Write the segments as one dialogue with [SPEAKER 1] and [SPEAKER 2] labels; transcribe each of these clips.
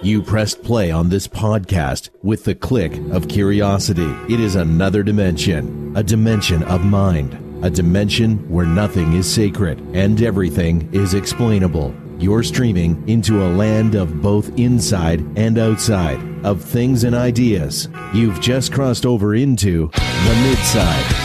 [SPEAKER 1] You pressed play on this podcast with the click of curiosity. It is another dimension, a dimension of mind, a dimension where nothing is sacred and everything is explainable. You're streaming into a land of both inside and outside, of things and ideas. You've just crossed over into the Midside.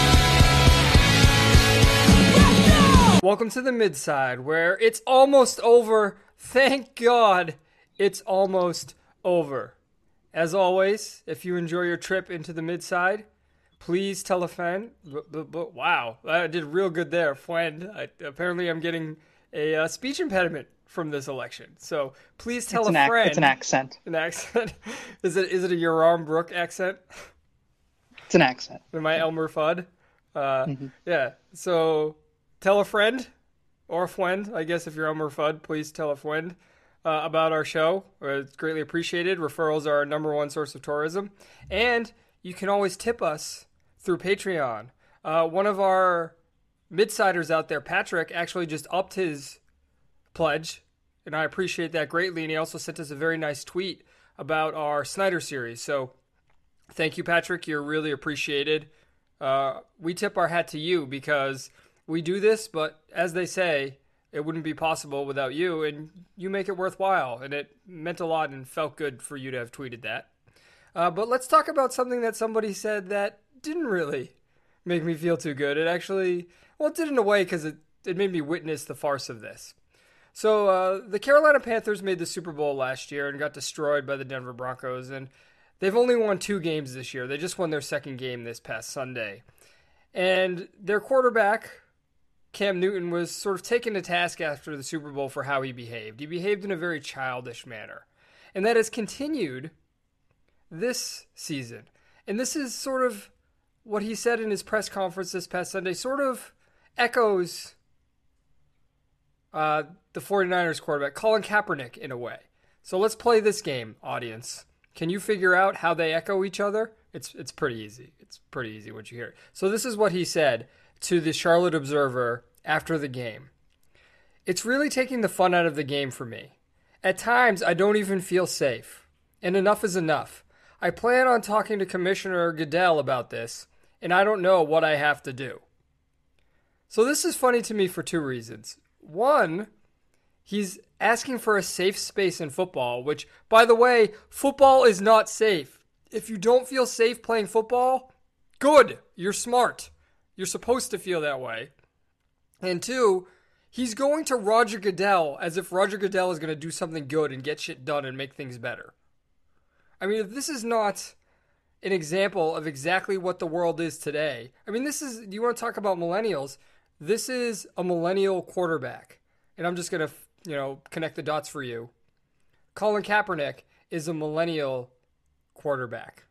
[SPEAKER 2] Welcome to the Midside, where it's almost over. Thank God it's almost over. As always, if you enjoy your trip into the Midside, please tell a friend. Wow, I did real good there, friend. Apparently I'm getting a speech impediment from this election. So please tell a friend.
[SPEAKER 3] It's an accent.
[SPEAKER 2] An accent? Is it a Yoram Brook accent?
[SPEAKER 3] It's an accent.
[SPEAKER 2] Am I Elmer Fudd? Yeah, so tell a friend, or a friend, I guess if you're Elmer Fudd, please tell a friend about our show. It's greatly appreciated. Referrals are our number one source of tourism. And you can always tip us through Patreon. One of our Midsiders out there, Patrick, actually just upped his pledge, and I appreciate that greatly. And he also sent us a very nice tweet about our Snyder series. So thank you, Patrick. You're really appreciated. We tip our hat to you because we do this, but as they say, it wouldn't be possible without you, and you make it worthwhile, and it meant a lot and felt good for you to have tweeted that. But let's talk about something that somebody said that didn't really make me feel too good. It actually, well, it did in a way because it made me witness the farce of this. So the Carolina Panthers made the Super Bowl last year and got destroyed by the Denver Broncos, and they've only won 2 games this year. They just won their second game this past Sunday. And their quarterback, Cam Newton, was sort of taken to task after the Super Bowl for how he behaved. He behaved in a very childish manner. And that has continued this season. And this is sort of what he said in his press conference this past Sunday, sort of echoes the 49ers quarterback, Colin Kaepernick, in a way. So let's play this game, audience. Can you figure out how they echo each other? It's pretty easy. It's pretty easy once you hear it. So this is what he said to the Charlotte Observer after the game. It's really taking the fun out of the game for me. At times, I don't even feel safe. And enough is enough. I plan on talking to Commissioner Goodell about this, and I don't know what I have to do. So this is funny to me for 2 reasons. One, he's asking for a safe space in football, which, by the way, football is not safe. If you don't feel safe playing football, good, you're smart. You're supposed to feel that way. And 2, he's going to Roger Goodell as if Roger Goodell is going to do something good and get shit done and make things better. I mean, if this is not an example of exactly what the world is today, I mean, you want to talk about millennials, this is a millennial quarterback. And I'm just going to, connect the dots for you. Colin Kaepernick is a millennial quarterback.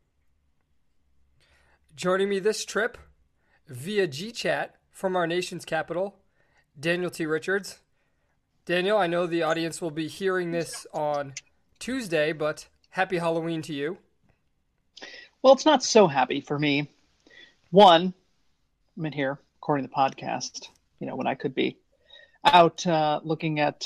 [SPEAKER 2] Joining me this trip via GChat from our nation's capital, Daniel T. Richards. Daniel, I know the audience will be hearing this on Tuesday, but happy Halloween to you.
[SPEAKER 3] Well, it's not so happy for me. One, I'm in here recording the podcast, when I could be out looking at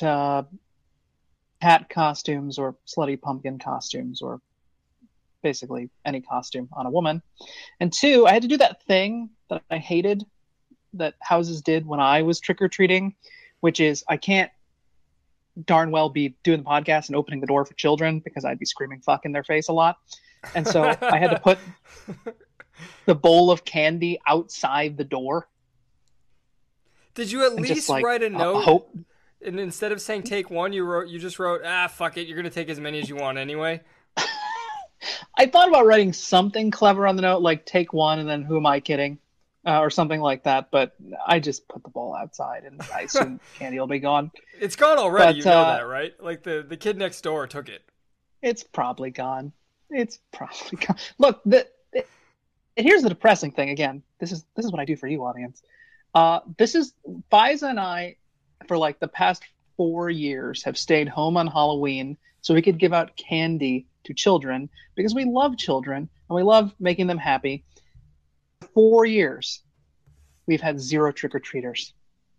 [SPEAKER 3] hat costumes or slutty pumpkin costumes or basically any costume on a woman. And 2, I had to do that thing that I hated that houses did when I was trick-or-treating, which is I can't darn well be doing the podcast and opening the door for children because I'd be screaming fuck in their face a lot. And so I had to put the bowl of candy outside the door.
[SPEAKER 2] Did you at least write a note?
[SPEAKER 3] Hope.
[SPEAKER 2] And instead of saying take one, you just wrote, fuck it, you're going to take as many as you want anyway?
[SPEAKER 3] I thought about writing something clever on the note, like take one and then who am I kidding? Or something like that, but I just put the ball outside and I assume candy will be gone.
[SPEAKER 2] It's gone already, but, you know that, right? Like the kid next door took it.
[SPEAKER 3] It's probably gone. Look, here's the depressing thing again. This is what I do for you, audience. This is Faiza and I, for like the past 4 years, have stayed home on Halloween so we could give out candy to children because we love children and we love making them happy. 4 years, we've had 0 trick-or-treaters.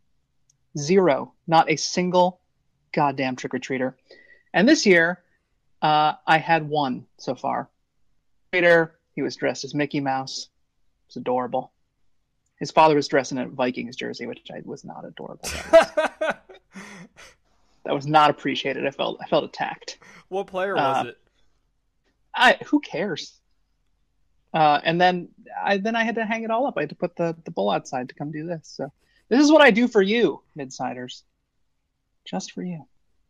[SPEAKER 3] 0. Not a single goddamn trick-or-treater. And this year, I had one so far. Later, he was dressed as Mickey Mouse. It was adorable. His father was dressed in a Vikings jersey, which was not adorable. That was not appreciated. I felt attacked.
[SPEAKER 2] What player was it?
[SPEAKER 3] Who cares? And then I had to hang it all up. I had to put the bull outside to come do this. So this is what I do for you, Midsiders. Just for you.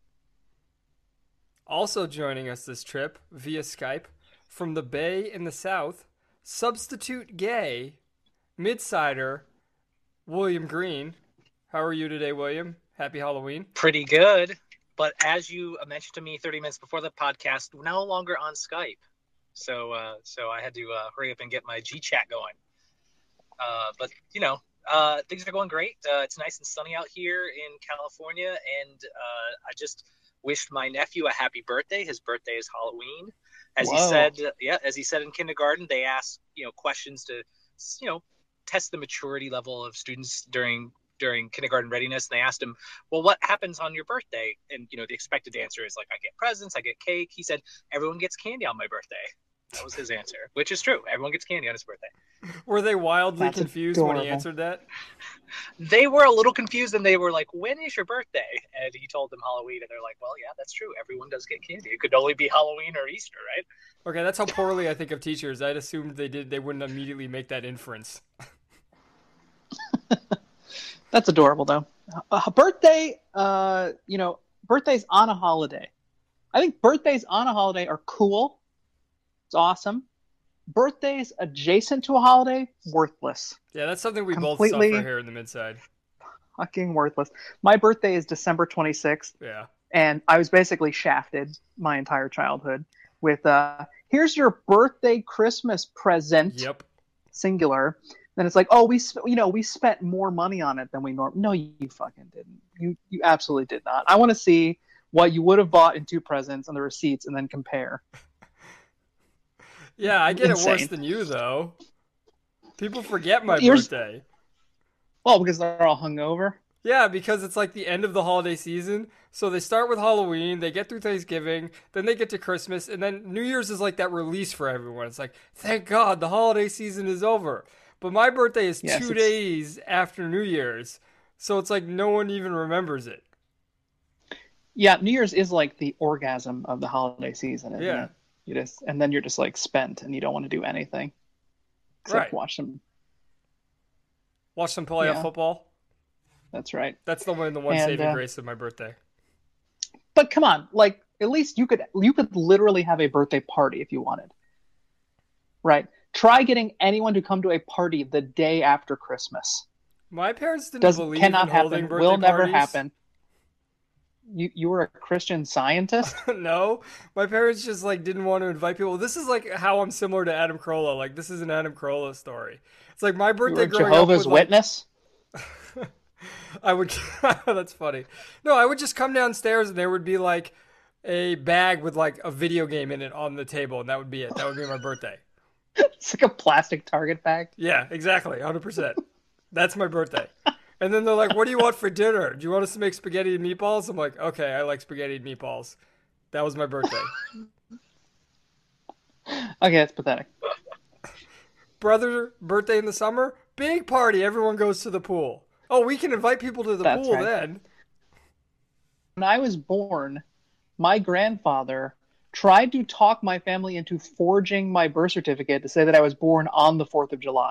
[SPEAKER 2] Also joining us this trip via Skype from the Bay in the South, substitute gay, Midsider, William Green. How are you today, William? Happy Halloween.
[SPEAKER 4] Pretty good. But as you mentioned to me 30 minutes before the podcast, we're no longer on Skype. So I had to hurry up and get my G-Chat going. But, things are going great. It's nice and sunny out here in California. And I just wished my nephew a happy birthday. His birthday is Halloween. As he said in kindergarten, they ask, questions to, test the maturity level of students during kindergarten readiness. And they asked him, well, what happens on your birthday? And, the expected answer is like, I get presents, I get cake. He said, everyone gets candy on my birthday. That was his answer, which is true. Everyone gets candy on his birthday.
[SPEAKER 2] Were they wildly confused when he answered that?
[SPEAKER 4] They were a little confused, and they were like, when is your birthday? And he told them Halloween, and they're like, well, yeah, that's true. Everyone does get candy. It could only be Halloween or Easter, right?
[SPEAKER 2] Okay, that's how poorly I think of teachers. I'd assumed they wouldn't immediately make that inference.
[SPEAKER 3] That's adorable, though. A birthday, birthdays on a holiday. I think birthdays on a holiday are cool. It's awesome. Birthdays adjacent to a holiday, worthless.
[SPEAKER 2] Yeah, that's something we both suffer here in the Midside.
[SPEAKER 3] Fucking worthless. My birthday is December 26th.
[SPEAKER 2] Yeah.
[SPEAKER 3] And I was basically shafted my entire childhood with, here's your birthday Christmas present.
[SPEAKER 2] Yep.
[SPEAKER 3] Singular. Then it's like, oh, we spent more money on it than we normally. No, you fucking didn't. You absolutely did not. I want to see what you would have bought in two presents and the receipts, and then compare.
[SPEAKER 2] Yeah, I get Insane. It worse than you though. People forget my birthday.
[SPEAKER 3] Well, because they're all hungover.
[SPEAKER 2] Yeah, because it's like the end of the holiday season. So they start with Halloween, they get through Thanksgiving, then they get to Christmas, and then New Year's is like that release for everyone. It's like, thank God, the holiday season is over. But my birthday is 2 days after New Year's, so it's like no one even remembers it.
[SPEAKER 3] Yeah, New Year's is like the orgasm of the holiday season, isn't it? And then you're just like spent, and you don't want to do anything except watch some
[SPEAKER 2] playoff football.
[SPEAKER 3] That's right.
[SPEAKER 2] That's the one saving grace of my birthday.
[SPEAKER 3] But come on, like at least you could literally have a birthday party if you wanted, right? Try getting anyone to come to a party the day after Christmas.
[SPEAKER 2] My parents didn't believe in holding birthday parties.
[SPEAKER 3] Will never happen. You were a Christian Scientist?
[SPEAKER 2] No, my parents just like didn't want to invite people. This is like how I'm similar to Adam Carolla. Like this is an Adam Carolla story. It's like my birthday growing
[SPEAKER 3] Jehovah's
[SPEAKER 2] up.
[SPEAKER 3] Witness?
[SPEAKER 2] I would. That's funny. No, I would just come downstairs and there would be like a bag with like a video game in it on the table, and that would be it. That would be my birthday.
[SPEAKER 3] It's like a plastic Target bag.
[SPEAKER 2] Yeah, exactly. 100%. That's my birthday. And then they're like, what do you want for dinner? Do you want us to make spaghetti and meatballs? I'm like, okay, I like spaghetti and meatballs. That was my birthday.
[SPEAKER 3] Okay, that's pathetic.
[SPEAKER 2] Brother, birthday in the summer? Big party. Everyone goes to the pool. Oh, we can invite people to the pool then.
[SPEAKER 3] When I was born, my grandfather tried to talk my family into forging my birth certificate to say that I was born on the 4th of July.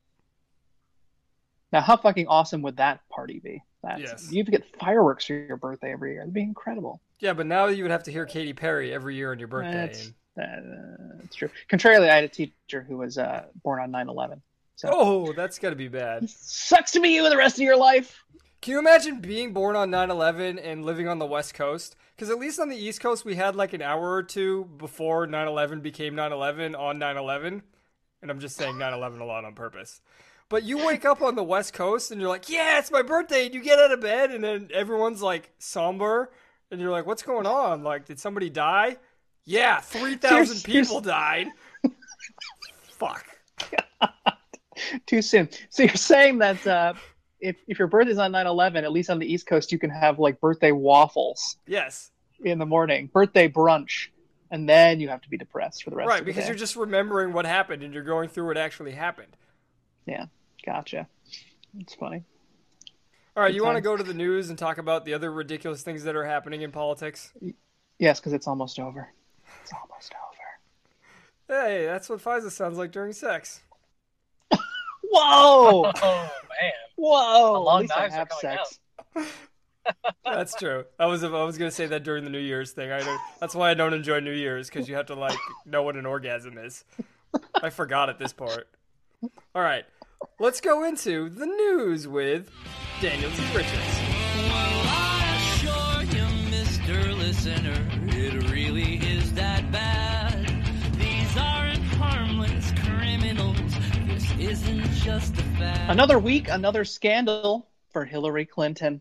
[SPEAKER 3] Now, how fucking awesome would that party be?
[SPEAKER 2] Yes.
[SPEAKER 3] You'd get fireworks for your birthday every year. It'd be incredible.
[SPEAKER 2] Yeah, but now you would have to hear Katy Perry every year on your birthday.
[SPEAKER 3] That's true. Contrarily, I had a teacher who was born on 9/11. So.
[SPEAKER 2] Oh, that's got to be bad.
[SPEAKER 3] Sucks to be you the rest of your life.
[SPEAKER 2] Can you imagine being born on 9/11 and living on the West Coast? Because at least on the East Coast, we had like an hour or two before 9/11 became 9/11 on 9/11. And I'm just saying 9/11 a lot on purpose. But you wake up on the West Coast and you're like, yeah, it's my birthday. And you get out of bed and then everyone's like somber. And you're like, what's going on? Like, did somebody die? Yeah, 3,000 people died. Fuck.
[SPEAKER 3] Too soon. So you're saying that if your birthday's on 9/11, at least on the East Coast, you can have like birthday waffles.
[SPEAKER 2] Yes.
[SPEAKER 3] In the morning. Birthday brunch. and then you have to be depressed for the rest of the day.
[SPEAKER 2] Right, because you're just remembering what happened and you're going through what actually happened.
[SPEAKER 3] Yeah, gotcha. It's funny.
[SPEAKER 2] All right,
[SPEAKER 3] Good
[SPEAKER 2] you want to
[SPEAKER 3] times.
[SPEAKER 2] go to the news and talk about the other ridiculous things that are happening in politics?
[SPEAKER 3] Yes, because it's almost over. It's almost over.
[SPEAKER 2] Hey, that's what FISA sounds like during sex.
[SPEAKER 3] Whoa!
[SPEAKER 4] Oh man,
[SPEAKER 3] Whoa!
[SPEAKER 4] The long
[SPEAKER 3] At least I
[SPEAKER 4] knives are
[SPEAKER 3] have
[SPEAKER 4] coming
[SPEAKER 3] sex.
[SPEAKER 2] That's true. I was gonna say that during the New Year's thing. That's why I don't enjoy New Year's, because you have to like know what an orgasm is. I forgot at this part. All right, let's go into the news with Daniel T. Richards.
[SPEAKER 5] Well, I assure you, Mr. Listener, it really is that bad. These aren't harmless criminals. This isn't just a fad.
[SPEAKER 3] Another week, another scandal for Hillary Clinton.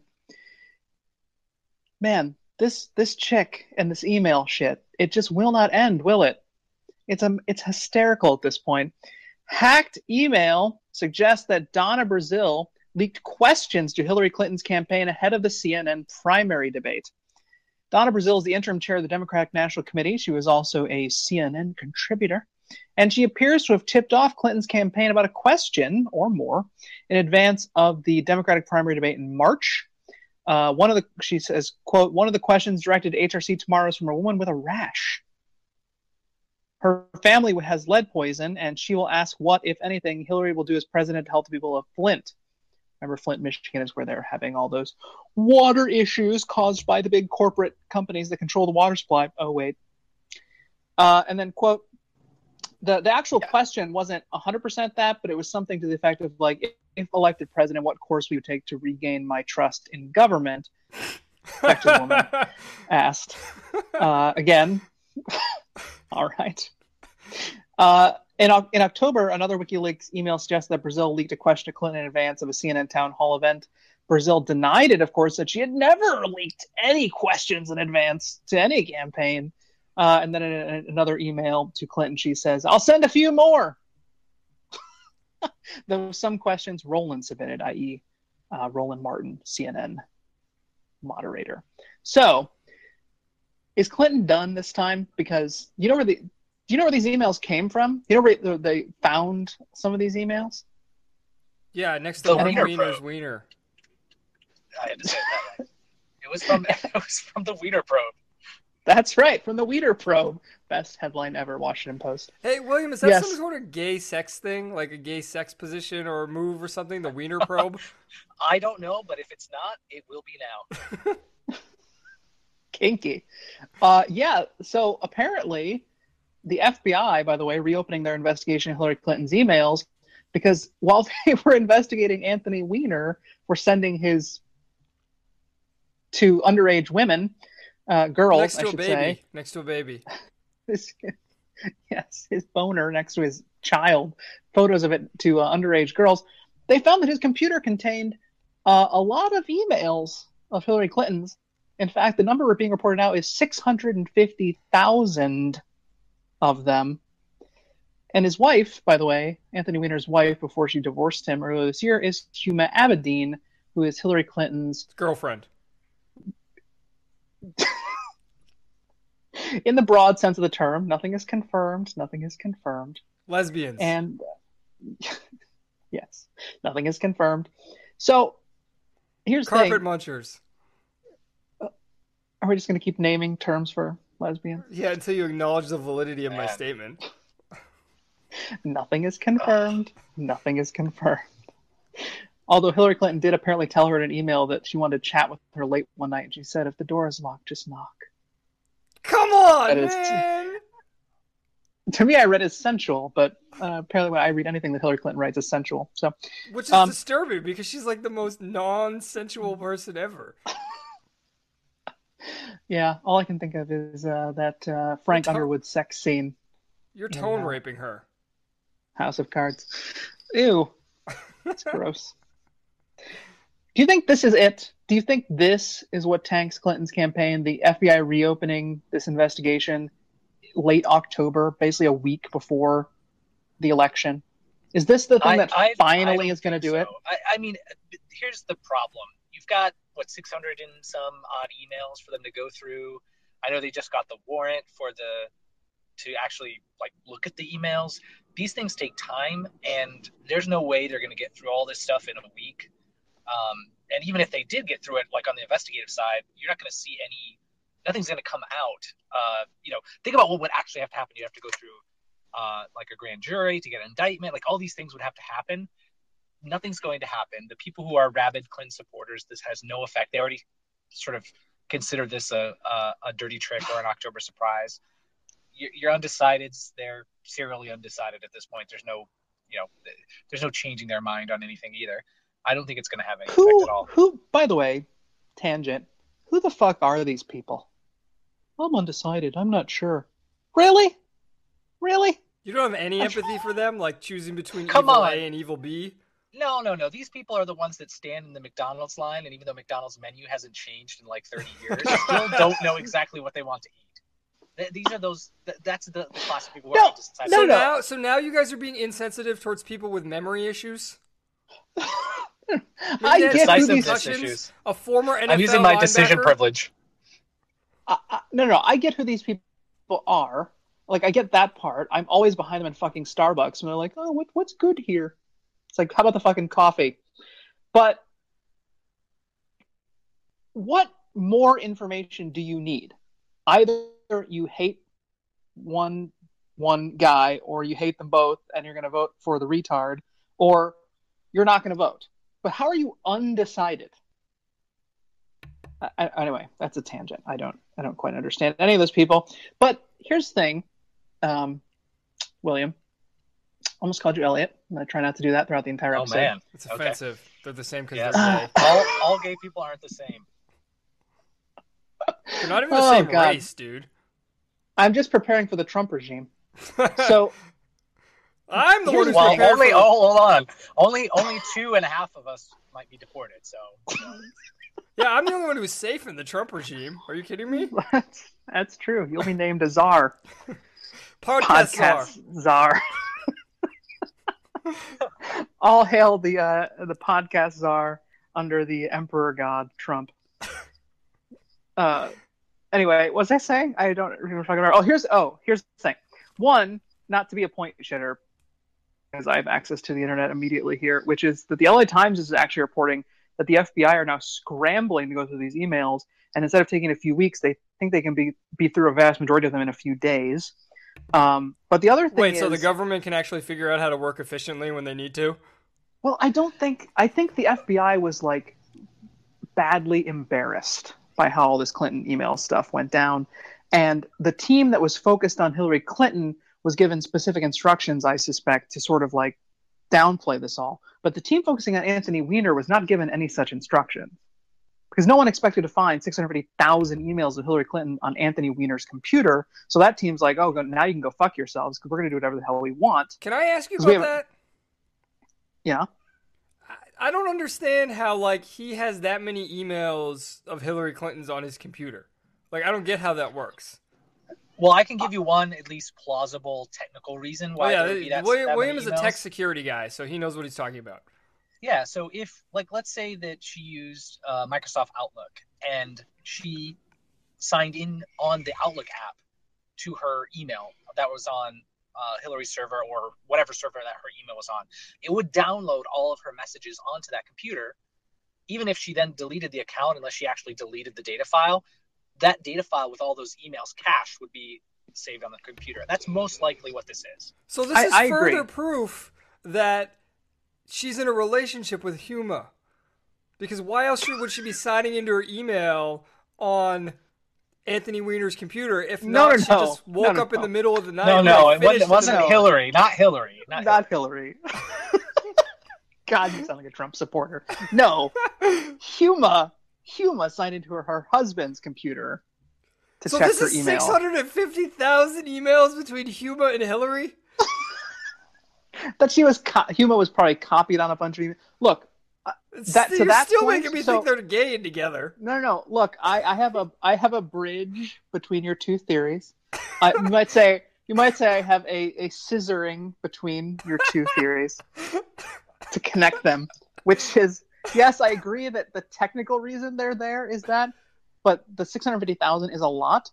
[SPEAKER 3] Man, this chick and this email shit, it just will not end, will it? It's hysterical at this point. Hacked email suggests that Donna Brazile leaked questions to Hillary Clinton's campaign ahead of the CNN primary debate. Donna Brazile is the interim chair of the Democratic National Committee. She was also a CNN contributor. And she appears to have tipped off Clinton's campaign about a question or more in advance of the Democratic primary debate in March. She says, quote, one of the questions directed to HRC tomorrow is from a woman with a rash. Her family has lead poison, and she will ask what, if anything, Hillary will do as president to help the people of Flint. Remember, Flint, Michigan is where they're having all those water issues caused by the big corporate companies that control the water supply. Oh, wait. And then, quote, the actual question wasn't 100% that, but it was something to the effect of, like, if elected president, what course we would take to regain my trust in government? Texas woman asked. Again, all right. In October, another WikiLeaks email suggests that Brazile leaked a question to Clinton in advance of a CNN town hall event. Brazile denied it, of course, that she had never leaked any questions in advance to any campaign. And then in another email to Clinton, she says, I'll send a few more. Though some questions Roland submitted, i.e. Roland Martin, CNN moderator. So, is Clinton done this time? Because do you know where these emails came from? You know where they found some of these emails?
[SPEAKER 2] Yeah, next to
[SPEAKER 4] The
[SPEAKER 2] Mark
[SPEAKER 4] Wiener
[SPEAKER 2] Wiener's
[SPEAKER 4] probe.
[SPEAKER 2] wiener.
[SPEAKER 4] I had to say that right. It was from the Wiener probe.
[SPEAKER 3] That's right, from the Wiener probe. Best headline ever, Washington Post.
[SPEAKER 2] Hey, William, is that
[SPEAKER 3] Yes.
[SPEAKER 2] some sort of gay sex thing, like a gay sex position or move or something? The Wiener probe.
[SPEAKER 4] I don't know, but if it's not, it will be now.
[SPEAKER 3] Kinky. Yeah, so apparently the FBI, by the way, reopening their investigation of Hillary Clinton's emails, because while they were investigating Anthony Weiner for sending his to underage women, girls,
[SPEAKER 2] Next to
[SPEAKER 3] I
[SPEAKER 2] a
[SPEAKER 3] should
[SPEAKER 2] baby.
[SPEAKER 3] say.
[SPEAKER 2] Next to a baby.
[SPEAKER 3] His boner next to his child, photos of it to underage girls. They found that his computer contained a lot of emails of Hillary Clinton's. In fact, the number being reported now is 650,000 of them. And his wife, by the way, Anthony Weiner's wife, before she divorced him earlier this year, is Huma Abedin, who is Hillary Clinton's
[SPEAKER 2] Girlfriend.
[SPEAKER 3] in the broad sense of the term. Nothing is confirmed. Nothing is confirmed.
[SPEAKER 2] Lesbians.
[SPEAKER 3] And yes, nothing is confirmed. So here's the
[SPEAKER 2] Carpet
[SPEAKER 3] thing.
[SPEAKER 2] munchers.
[SPEAKER 3] Are we just going to keep naming terms for lesbians?
[SPEAKER 2] Yeah, until you acknowledge the validity of my
[SPEAKER 4] Man.
[SPEAKER 2] statement.
[SPEAKER 3] Nothing is confirmed. Nothing is confirmed. Although Hillary Clinton did apparently tell her in an email that she wanted to chat with her late one night, and she said, if the door is locked, just knock.
[SPEAKER 2] Come on,
[SPEAKER 3] That is-
[SPEAKER 2] man!
[SPEAKER 3] To me, I read as sensual, but apparently when I read anything that Hillary Clinton writes is sensual. So,
[SPEAKER 2] Which is
[SPEAKER 3] Um,
[SPEAKER 2] disturbing because she's like the most non-sensual person ever.
[SPEAKER 3] yeah, all I can think of is that Frank Underwood sex scene,
[SPEAKER 2] You're tone raping her.
[SPEAKER 3] House of Cards. Ew. That's gross. Do you think this is it? Do you think this is what tanks Clinton's campaign? The FBI reopening this investigation late October, basically a week before the election. Is this the thing that finally is going to do it?
[SPEAKER 4] I mean, here's the problem. You've got, 600 and some odd emails for them to go through. I know they just got the warrant to actually like look at the emails. These things take time, and there's no way they're going to get through all this stuff in a week. And even if they did get through it, like on the investigative side, you're not going to see nothing's going to come out. Think about what would actually have to happen. You have to go through like a grand jury to get an indictment. Like all these things would have to happen. Nothing's going to happen. The people who are rabid Clinton supporters, this has no effect. They already sort of consider this a dirty trick or an October surprise. Your undecideds, they're serially undecided at this point. There's no changing their mind on anything either. I don't think it's going to have any effect at all.
[SPEAKER 3] Who, by the way, tangent, who the fuck are these people? I'm undecided. I'm not sure. Really?
[SPEAKER 2] You don't have any empathy for them, like choosing between
[SPEAKER 4] Come
[SPEAKER 2] evil
[SPEAKER 4] on.
[SPEAKER 2] A and evil B?
[SPEAKER 4] No. These people are the ones that stand in the McDonald's line, and even though McDonald's menu hasn't changed in like 30 years, still don't know exactly what they want to eat. These are those. That's the class of people who are undecided.
[SPEAKER 2] So now you guys are being insensitive towards people with memory issues.
[SPEAKER 3] I get who these
[SPEAKER 2] concussions,
[SPEAKER 4] issues.
[SPEAKER 2] A former NFL
[SPEAKER 4] I'm using my
[SPEAKER 2] linebacker.
[SPEAKER 4] decision privilege.
[SPEAKER 3] No. I get who these people are. Like, I get that part. I'm always behind them in fucking Starbucks, and they're like, "Oh, what's good here?" It's like, how about the fucking coffee? But what more information do you need? Either you hate one guy, or you hate them both, and you're going to vote for the retard, or you're not going to vote. But how are you undecided? Anyway, that's a tangent. I don't quite understand any of those people. But here's the thing, William. Almost called you Elliot. I'm going to try not to do that throughout the entire episode.
[SPEAKER 4] Oh man,
[SPEAKER 2] It's offensive. They're the same because
[SPEAKER 4] Yeah.
[SPEAKER 2] they're gay.
[SPEAKER 4] all gay people aren't the same.
[SPEAKER 2] They're not even the same
[SPEAKER 3] God.
[SPEAKER 2] race, dude.
[SPEAKER 3] I'm just preparing for the Trump regime. So
[SPEAKER 2] I'm the one who's
[SPEAKER 4] Well,
[SPEAKER 2] prepared for
[SPEAKER 4] hold on. Only 2.5 of us might be deported. So
[SPEAKER 2] Yeah, I'm the only one who's safe in the Trump regime. Are you kidding me?
[SPEAKER 3] that's true. You'll be named a czar.
[SPEAKER 2] Podcast czar.
[SPEAKER 3] czar. All hail the podcast czar under the emperor god Trump. Anyway, what was I saying? I don't remember talking about. Here's the thing. One, not to be a point shitter, because I have access to the internet immediately here, which is that the LA Times is actually reporting that the FBI are now scrambling to go through these emails, and instead of taking a few weeks, they think they can be through a vast majority of them in a few days. But the other thing
[SPEAKER 2] so the government can actually figure out how to work efficiently when they need to?
[SPEAKER 3] Well, I think the FBI was like badly embarrassed by how all this Clinton email stuff went down. And the team that was focused on Hillary Clinton was given specific instructions, I suspect, to sort of like downplay this all. But the team focusing on Anthony Weiner was not given any such instructions, because no one expected to find 650,000 emails of Hillary Clinton on Anthony Weiner's computer. So that team's like, oh, now you can go fuck yourselves, because we're going to do whatever the hell we want.
[SPEAKER 2] Can I ask you about that?
[SPEAKER 3] Yeah.
[SPEAKER 2] I don't understand how, like, he has that many emails of Hillary Clinton's on his computer. Like, I don't get how that works.
[SPEAKER 4] Well, I can give you one at least plausible technical reason why there would be that
[SPEAKER 2] William is
[SPEAKER 4] many
[SPEAKER 2] a
[SPEAKER 4] emails.
[SPEAKER 2] tech security guy, so he knows what he's talking about.
[SPEAKER 4] Yeah, so if, like, let's say that she used Microsoft Outlook and she signed in on the Outlook app to her email that was on Hillary's server or whatever server that her email was on, it would download all of her messages onto that computer. Even if she then deleted the account, unless she actually deleted the data file, that data file with all those emails cached would be saved on the computer. That's most likely what this is.
[SPEAKER 2] So this is further proof that she's in a relationship with Huma. Because why else would she be signing into her email on Anthony Weiner's computer if she just woke up in the middle of the night?
[SPEAKER 4] It wasn't Hillary. Not Hillary.
[SPEAKER 3] Not Hillary. God, you sound like a Trump supporter. No. Huma signed into her husband's computer to check her email.
[SPEAKER 2] So this is 650,000 emails between Huma and Hillary?
[SPEAKER 3] That Huma was probably copied on a bunch of emails. Look,
[SPEAKER 2] you're still making me think they're gay together.
[SPEAKER 3] No. Look, I have a bridge between your two theories. You might say I have a scissoring between your two theories to connect them, which is, yes, I agree that the technical reason they're there is that, but the 650,000 is a lot.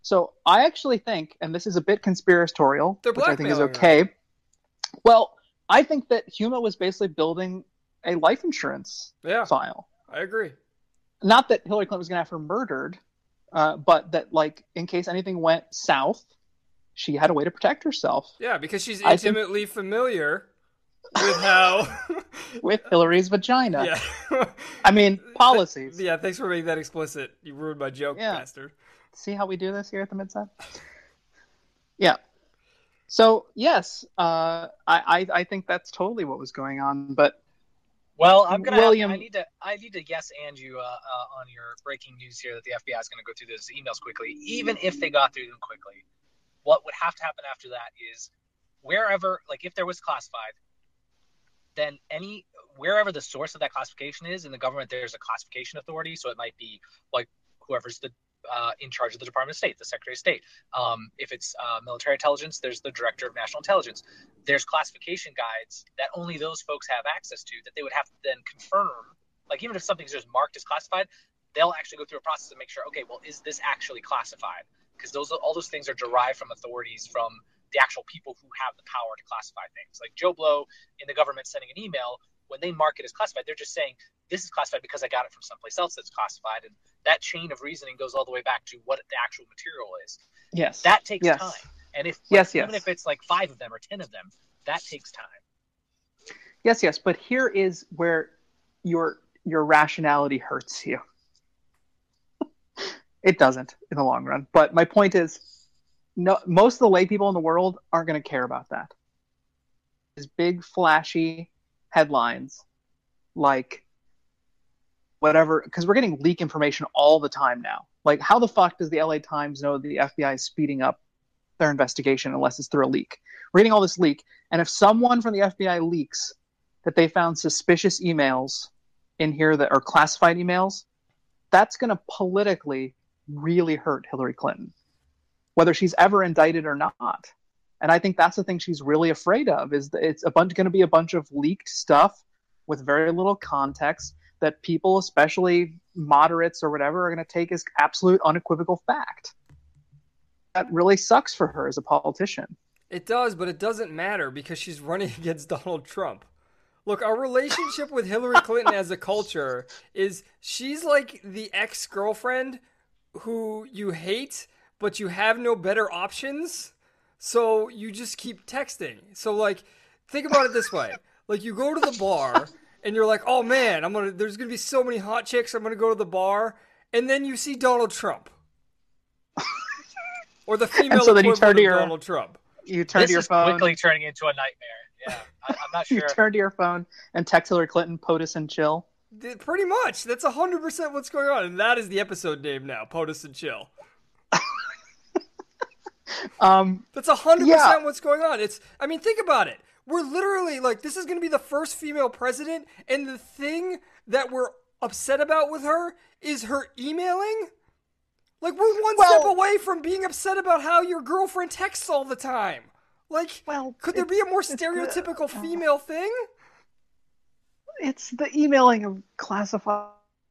[SPEAKER 3] So I actually think, and this is a bit conspiratorial,
[SPEAKER 2] They're
[SPEAKER 3] which I think is
[SPEAKER 2] blackmailing her.
[SPEAKER 3] okay. Well, I think that Huma was basically building a life insurance
[SPEAKER 2] Yeah,
[SPEAKER 3] file.
[SPEAKER 2] I agree.
[SPEAKER 3] Not that Hillary Clinton was going to have her murdered, but that, like, in case anything went south, she had a way to protect herself.
[SPEAKER 2] Yeah, because she's
[SPEAKER 3] I think-
[SPEAKER 2] intimately familiar with how.
[SPEAKER 3] With Hillary's vagina.
[SPEAKER 2] Yeah.
[SPEAKER 3] I mean, policies.
[SPEAKER 2] Yeah, thanks for making that explicit. You ruined my joke,
[SPEAKER 3] Yeah.
[SPEAKER 2] bastard.
[SPEAKER 3] See how we do this here at the Midside? Yeah. So, yes, I think that's totally what was going on. But
[SPEAKER 4] Well, I'm gonna.
[SPEAKER 3] William-
[SPEAKER 4] I need to yes and you on your breaking news here that the FBI is going to go through those emails quickly. Even if they got through them quickly, what would have to happen after that is wherever, like, if there was classified, then wherever the source of that classification is in the government, there's a classification authority. So it might be like whoever's the in charge of the Department of State, the Secretary of State. If it's military intelligence, there's the Director of National Intelligence. There's classification guides that only those folks have access to that they would have to then confirm. Like, even if something's just marked as classified, they'll actually go through a process to make sure, okay, well, is this actually classified? Because all those things are derived from authorities, from the actual people who have the power to classify things. Like Joe Blow in the government sending an email, when they mark it as classified, they're just saying, this is classified because I got it from someplace else that's classified. And that chain of reasoning goes all the way back to what the actual material is.
[SPEAKER 3] yes.
[SPEAKER 4] That takes
[SPEAKER 3] Yes.
[SPEAKER 4] time. And if
[SPEAKER 3] Yes.
[SPEAKER 4] even if it's like 5 of them or 10 of them, that takes time.
[SPEAKER 3] Yes. But here is where your rationality hurts you. It doesn't in the long run. But my point is, no, most of the lay people in the world aren't going to care about that. These big, flashy headlines, like whatever, because we're getting leak information all the time now. Like, how the fuck does the LA Times know the FBI is speeding up their investigation unless it's through a leak? We're getting all this leak, and if someone from the FBI leaks that they found suspicious emails in here that are classified emails, that's going to politically really hurt Hillary Clinton, whether she's ever indicted or not. And I think that's the thing she's really afraid of, is that it's going to be a bunch of leaked stuff with very little context that people, especially moderates or whatever, are going to take as absolute unequivocal fact. That really sucks for her as a politician.
[SPEAKER 2] It does, but it doesn't matter because she's running against Donald Trump. Look, our relationship with Hillary Clinton as a culture is she's like the ex-girlfriend who you hate, but you have no better options, so you just keep texting. So, like, think about it this way. Like, you go to the bar, and you're like, oh, man, there's going to be so many hot chicks, I'm going to go to the bar, and then you see Donald Trump. Or the female
[SPEAKER 3] so then you
[SPEAKER 2] equivalent
[SPEAKER 3] turn to
[SPEAKER 2] of
[SPEAKER 3] your-
[SPEAKER 2] Donald Trump.
[SPEAKER 3] You turn
[SPEAKER 4] This
[SPEAKER 3] to your
[SPEAKER 4] is
[SPEAKER 3] phone.
[SPEAKER 4] quickly turning into a nightmare. Yeah, I'm not
[SPEAKER 3] You
[SPEAKER 4] sure.
[SPEAKER 3] turn to your phone and text Hillary Clinton, POTUS and chill.
[SPEAKER 2] Pretty much. That's 100% what's going on, and that is the episode name now, POTUS and Chill. That's 100%
[SPEAKER 3] Yeah.
[SPEAKER 2] what's going on. I mean, think about it. We're literally, like, this is going to be the first female president, and the thing that we're upset about with her is her emailing? Like, we're one step away from being upset about how your girlfriend texts all the time. Like, could there be a more stereotypical female thing?
[SPEAKER 3] It's the emailing of classified.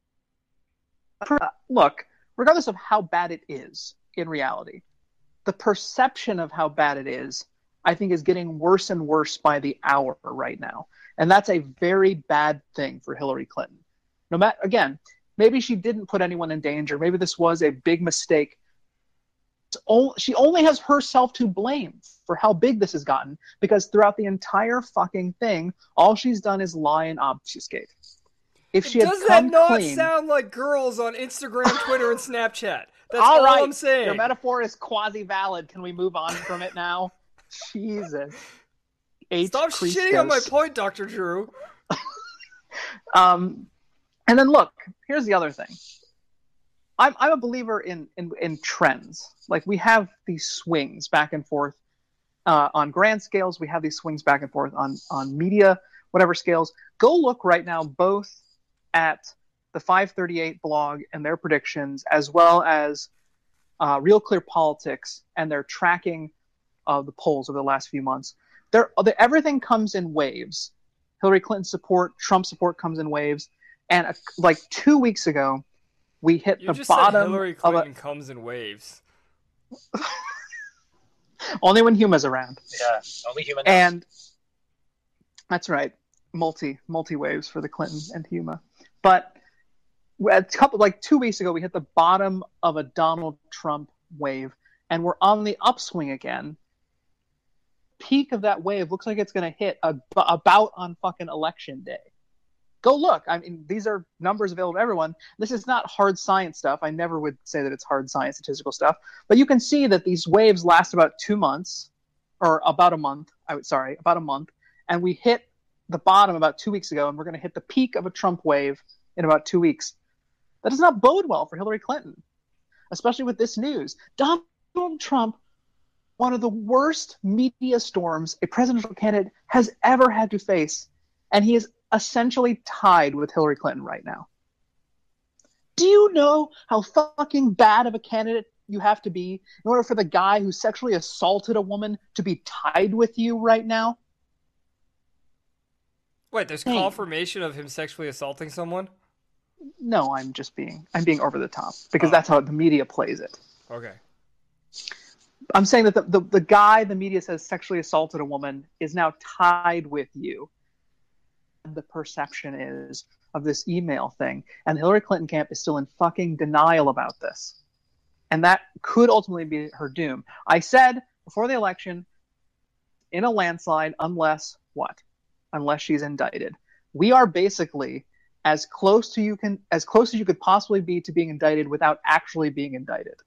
[SPEAKER 3] Look, regardless of how bad it is in reality, the perception of how bad it is, I think, is getting worse and worse by the hour right now. And that's a very bad thing for Hillary Clinton. No matter, again, maybe she didn't put anyone in danger. Maybe this was a big mistake. She only has herself to blame for how big this has gotten, because throughout the entire fucking thing, all she's done is lie and obfuscate. If she had
[SPEAKER 2] Does that
[SPEAKER 3] come
[SPEAKER 2] not
[SPEAKER 3] clean,
[SPEAKER 2] sound like girls on Instagram, Twitter, and Snapchat? That's
[SPEAKER 3] all
[SPEAKER 2] all
[SPEAKER 3] right,
[SPEAKER 2] I'm saying.
[SPEAKER 3] your metaphor is quasi-valid. Can we move on from it now? Jesus.
[SPEAKER 2] Stop shitting on my point, Dr. Drew.
[SPEAKER 3] And then look, here's the other thing. I'm a believer in trends. Like, we have these swings back and forth on grand scales. We have these swings back and forth on media, whatever scales. Go look right now both at the 538 blog and their predictions, as well as Real Clear Politics and their tracking of the polls over the last few months. Everything comes in waves. Hillary Clinton support, Trump support comes in waves. And like 2 weeks ago, we hit
[SPEAKER 2] You
[SPEAKER 3] the
[SPEAKER 2] just
[SPEAKER 3] bottom
[SPEAKER 2] said Hillary
[SPEAKER 3] of
[SPEAKER 2] Clinton comes in waves.
[SPEAKER 3] Only when Huma's around.
[SPEAKER 4] Yeah, only human knows.
[SPEAKER 3] And that's right. Multi waves for the Clinton and Huma. But a couple, like 2 weeks ago, we hit the bottom of a Donald Trump wave, and we're on the upswing again. Peak of that wave looks like it's going to hit about on fucking election day. Go look. I mean, these are numbers available to everyone. This is not hard science stuff. I never would say that it's hard science statistical stuff. But you can see that these waves last about 2 months, or about a month. About a month. And we hit the bottom about 2 weeks ago, and we're going to hit the peak of a Trump wave in about 2 weeks. That does not bode well for Hillary Clinton, especially with this news. Donald Trump, one of the worst media storms a presidential candidate has ever had to face, and he is essentially tied with Hillary Clinton right now. Do you know how fucking bad of a candidate you have to be in order for the guy who sexually assaulted a woman to be tied with you right now?
[SPEAKER 2] Wait, there's confirmation of him sexually assaulting someone?
[SPEAKER 3] No, I'm being over the top because that's how the media plays it.
[SPEAKER 2] Okay.
[SPEAKER 3] I'm saying that the guy the media says sexually assaulted a woman is now tied with you. The perception is of this email thing, and the Hillary Clinton camp is still in fucking denial about this. And that could ultimately be her doom. I said before the election, in a landslide, unless she's indicted. We are basically as close as you could possibly be to being indicted without actually being indicted.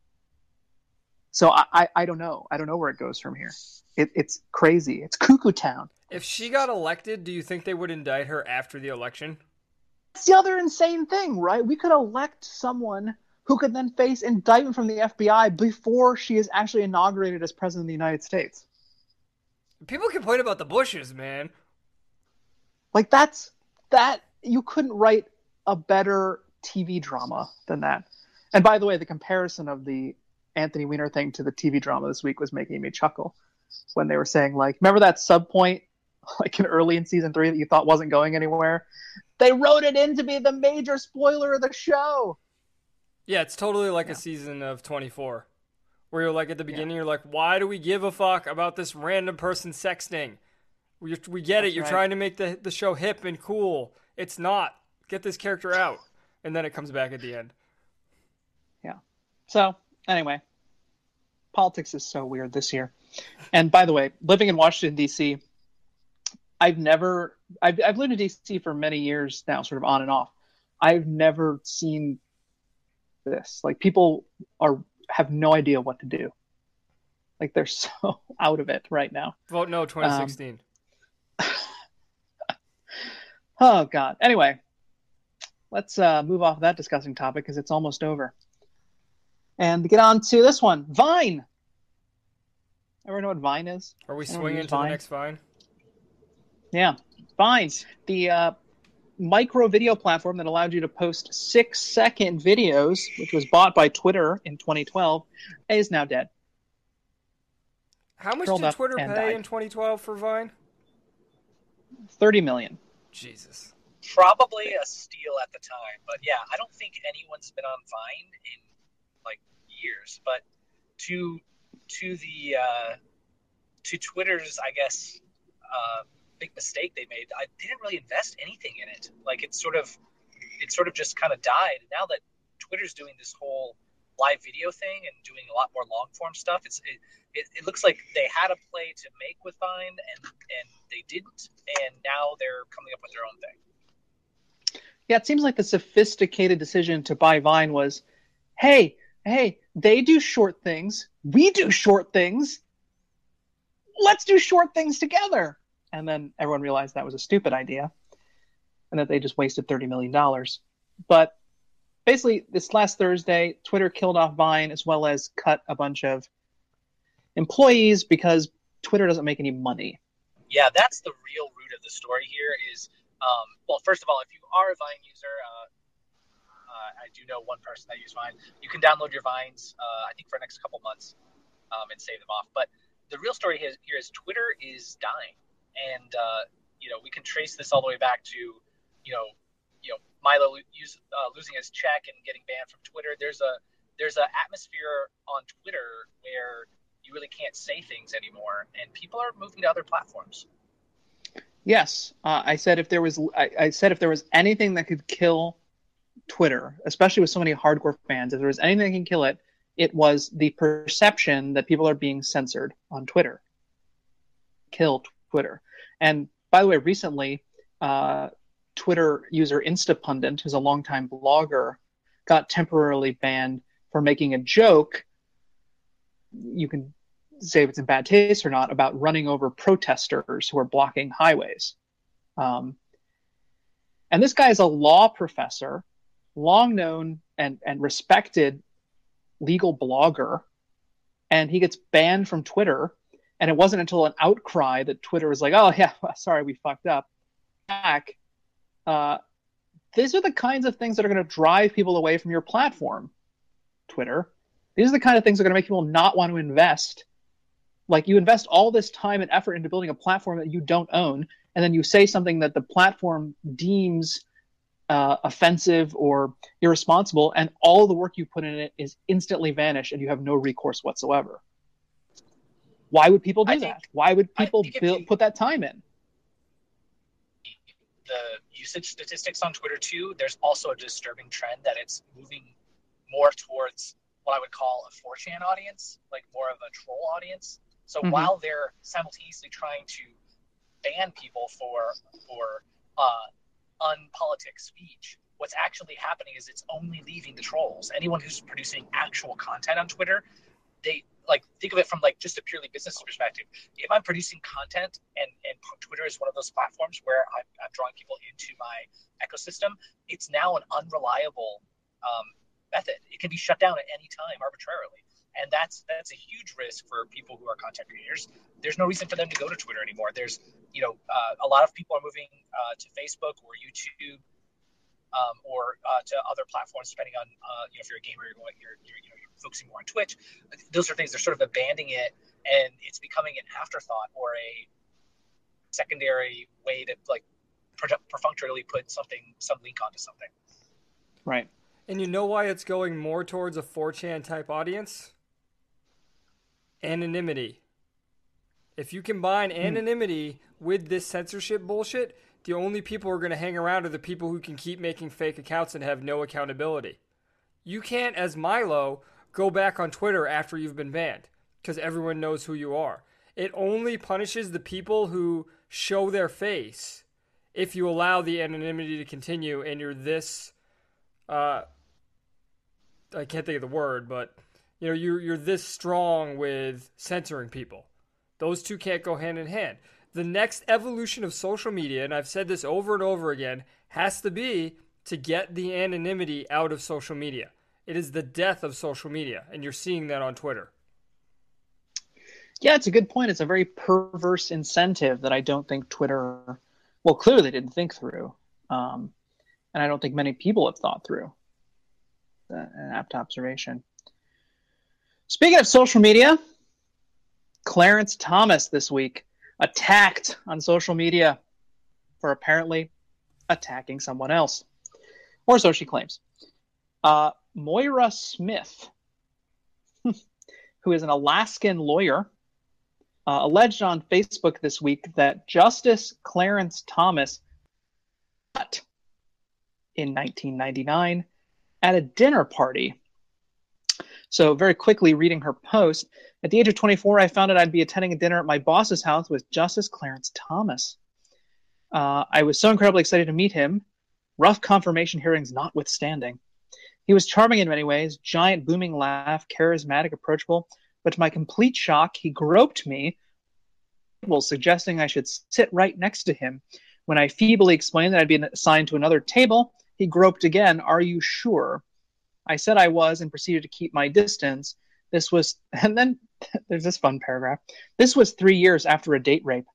[SPEAKER 3] So I don't know. I don't know where it goes from here. It's crazy. It's cuckoo town.
[SPEAKER 2] If she got elected, do you think they would indict her after the election?
[SPEAKER 3] That's the other insane thing, right? We could elect someone who could then face indictment from the FBI before she is actually inaugurated as president of the United States.
[SPEAKER 2] People complain about the Bushes, man.
[SPEAKER 3] Like that you couldn't write a better TV drama than that. And by the way, the comparison of the Anthony Weiner thing to the TV drama this week was making me chuckle when they were saying, like, remember that subpoint like early in season 3 that you thought wasn't going anywhere? They wrote it in to be the major spoiler of the show.
[SPEAKER 2] Yeah, it's totally like a season of 24. Where you're like, at the beginning, you're like, why do we give a fuck about this random person sexting? We get it. You're trying to make the show hip and cool. It's not. Get this character out. And then it comes back at the end.
[SPEAKER 3] Yeah. So, anyway. Politics is so weird this year. And by the way, living in Washington, D.C., I've lived in D.C. for many years now, sort of on and off. I've never seen this. Like, people have no idea what to do. Like, they're so out of it right now.
[SPEAKER 2] Vote no 2016.
[SPEAKER 3] Oh, God. Anyway, let's move off that disgusting topic because it's almost over. And get on to this one. Vine. Everyone know what Vine is?
[SPEAKER 2] Are we swinging to the next Vine?
[SPEAKER 3] Yeah. Vine. The micro video platform that allowed you to post 6-second videos, which was bought by Twitter in 2012, is now dead.
[SPEAKER 2] How much did Twitter pay in 2012 for Vine?
[SPEAKER 3] $30 million.
[SPEAKER 2] Jesus.
[SPEAKER 4] Probably a steal at the time, but yeah, I don't think anyone's been on Vine in like years. But to Twitter's, I guess, big mistake they made, they didn't really invest anything in it. Like it sort of just kind of died. Now that Twitter's doing this whole live video thing and doing a lot more long form stuff, it looks like they had a play to make with Vine and they didn't, and now they're coming up with their own thing.
[SPEAKER 3] Yeah, it seems like the sophisticated decision to buy Vine was, hey, they do short things, we do short things, let's do short things together. And then everyone realized that was a stupid idea and that they just wasted $30 million. But basically, this last Thursday, Twitter killed off Vine as well as cut a bunch of employees because Twitter doesn't make any money.
[SPEAKER 4] Yeah, that's the real root of the story here is, well, first of all, if you are a Vine user, I do know one person that uses Vine. You can download your Vines, I think, for the next couple months and save them off. But the real story here is Twitter is dying. And, we can trace this all the way back to, Milo losing his check and getting banned from Twitter. There's there's an atmosphere on Twitter where you really can't say things anymore, and people are moving to other platforms.
[SPEAKER 3] Yes, I said if there was anything that could kill Twitter, especially with so many hardcore fans, if there was anything that can kill it, it was the perception that people are being censored on Twitter. Kill Twitter. And by the way, recently, Twitter user Instapundit, who's a longtime blogger, got temporarily banned for making a joke. You can say if it's in bad taste or not, about running over protesters who are blocking highways. And this guy is a law professor, long known and respected legal blogger, and he gets banned from Twitter. And it wasn't until an outcry that Twitter was like, oh yeah, sorry, we fucked up. Back. These are the kinds of things that are going to drive people away from your platform, Twitter. These are the kind of things that are going to make people not want to invest. Like, you invest all this time and effort into building a platform that you don't own, and then you say something that the platform deems offensive or irresponsible, and all the work you put in it is instantly vanished, and you have no recourse whatsoever. Why would people do that? Why would people put that time in?
[SPEAKER 4] The usage statistics on Twitter too, there's also a disturbing trend that it's moving more towards what I would call a 4chan audience, like more of a troll audience. So while they're simultaneously trying to ban people for unpolitic speech, what's actually happening is it's only leaving the trolls. Anyone who's producing actual content on Twitter, they think of it from just a purely business perspective. If I'm producing content and Twitter is one of those platforms where I'm drawing people into my ecosystem, it's now an unreliable method. It can be shut down at any time arbitrarily. And that's a huge risk for people who are content creators. There's no reason for them to go to Twitter anymore. There's, a lot of people are moving to Facebook or YouTube or to other platforms, depending on, if you're a gamer, you're focusing more on Twitch. Those are things, they're sort of abandoning it, and it's becoming an afterthought or a secondary way to perfunctorily put some link onto something.
[SPEAKER 3] Right.
[SPEAKER 2] And you know why it's going more towards a 4chan type audience? Anonymity. If you combine anonymity with this censorship bullshit, the only people who are going to hang around are the people who can keep making fake accounts and have no accountability. You can't, as Milo, go back on Twitter after you've been banned because everyone knows who you are. It only punishes the people who show their face if you allow the anonymity to continue and you're this... I can't think of the word, but you're this strong with censoring people. Those two can't go hand in hand. The next evolution of social media, and I've said this over and over again, has to be to get the anonymity out of social media. It is the death of social media, and you're seeing that on Twitter.
[SPEAKER 3] Yeah, it's a good point. It's a very perverse incentive that I don't think Twitter, well, clearly didn't think through. And I don't think many people have thought through. An apt observation. Speaking of social media, Clarence Thomas this week attacked on social media for apparently attacking someone else. Or so she claims. Moira Smith, who is an Alaskan lawyer, alleged on Facebook this week that Justice Clarence Thomas in 1999 at a dinner party. So very quickly reading her post, at the age of 24, I found out I'd be attending a dinner at my boss's house with Justice Clarence Thomas. I was so incredibly excited to meet him, rough confirmation hearings notwithstanding. He was charming in many ways, giant booming laugh, charismatic, approachable, but to my complete shock, he groped me, suggesting I should sit right next to him. When I feebly explained that I'd been assigned to another table, he groped again. Are you sure? I said I was and proceeded to keep my distance. This was, and then there's this fun paragraph. This was 3 years after a date rape.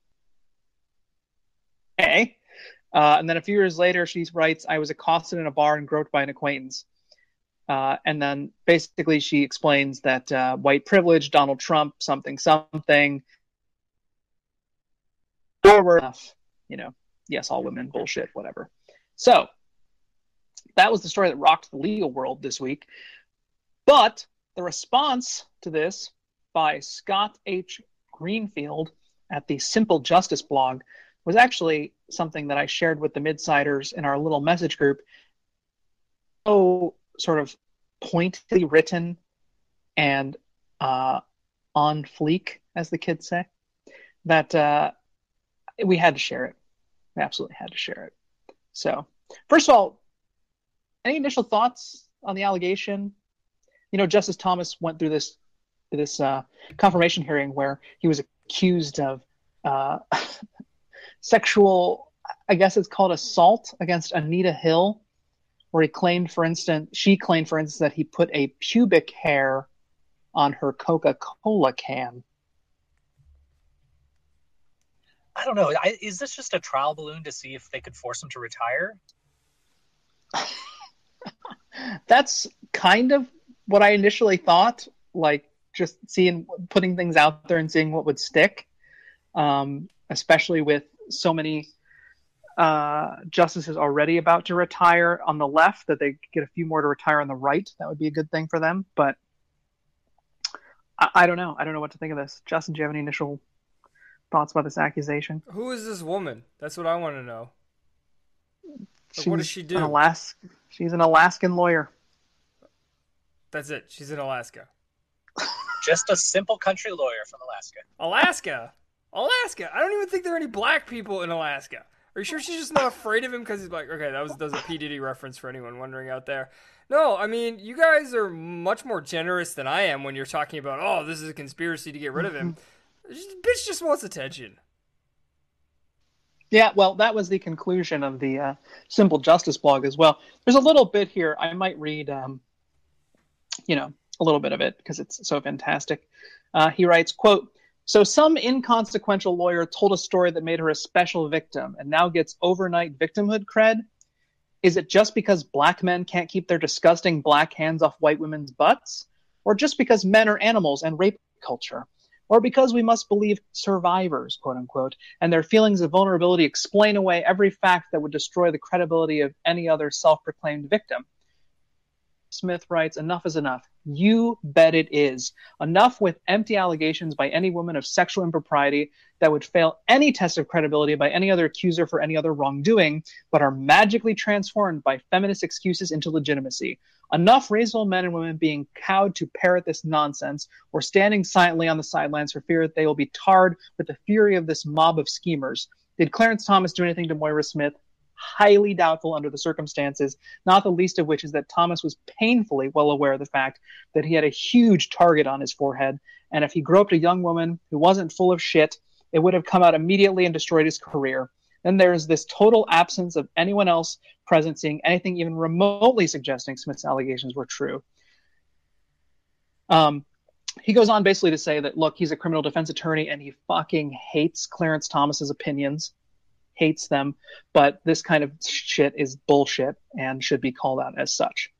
[SPEAKER 3] Okay. And then a few years later, she writes, I was accosted in a bar and groped by an acquaintance. And then basically she explains that white privilege, Donald Trump, something, forward enough, yes, all women, bullshit, whatever. So that was the story that rocked the legal world this week. But the response to this by Scott H. Greenfield at the Simple Justice blog was actually something that I shared with the Midsiders in our little message group. So sort of pointedly written and on fleek, as the kids say, that we had to share it. We absolutely had to share it. So, first of all, any initial thoughts on the allegation? You know, Justice Thomas went through this confirmation hearing where he was accused of sexual, I guess it's called assault against Anita Hill, where she claimed, for instance, that he put a pubic hair on her Coca-Cola can.
[SPEAKER 4] I don't know. Is this just a trial balloon to see if they could force him to retire?
[SPEAKER 3] That's kind of what I initially thought, like just putting things out there and seeing what would stick, especially with so many justices already about to retire on the left, that they get a few more to retire on the right. That would be a good thing for them. But I don't know. I don't know what to think of this. Justin, do you have any initial thoughts about this accusation?
[SPEAKER 2] Who is this woman? That's what I want to know. Like, what does she do?
[SPEAKER 3] She's an Alaskan lawyer.
[SPEAKER 2] That's it. She's in Alaska.
[SPEAKER 4] Just a simple country lawyer from Alaska.
[SPEAKER 2] Alaska. I don't even think there are any black people in Alaska. Are you sure she's just not afraid of him because he's black? Okay, that was a P. Diddy reference for anyone wondering out there. No, I mean, you guys are much more generous than I am when you're talking about, oh, this is a conspiracy to get rid of him. Bitch just wants attention.
[SPEAKER 3] Yeah, well, that was the conclusion of the Simple Justice blog as well. There's a little bit here. I might read, a little bit of it because it's so fantastic. He writes, quote, "So some inconsequential lawyer told a story that made her a special victim and now gets overnight victimhood cred? Is it just because black men can't keep their disgusting black hands off white women's butts? Or just because men are animals and rape culture? Or because we must believe survivors, quote unquote, and their feelings of vulnerability explain away every fact that would destroy the credibility of any other self-proclaimed victim?" Smith writes, "Enough is enough. You bet it is. Enough with empty allegations by any woman of sexual impropriety that would fail any test of credibility by any other accuser for any other wrongdoing, but are magically transformed by feminist excuses into legitimacy. Enough reasonable men and women being cowed to parrot this nonsense or standing silently on the sidelines for fear that they will be tarred with the fury of this mob of schemers. Did Clarence Thomas do anything to Moira Smith? Highly doubtful under the circumstances, not the least of which is that Thomas was painfully well aware of the fact that he had a huge target on his forehead, and if he groped a young woman who wasn't full of shit, it would have come out immediately and destroyed his career. Then there is this total absence of anyone else present seeing anything even remotely suggesting Smith's allegations were true." He goes on basically to say that, look, he's a criminal defense attorney and he fucking hates Clarence Thomas's opinions. Hates them, but this kind of shit is bullshit and should be called out as such.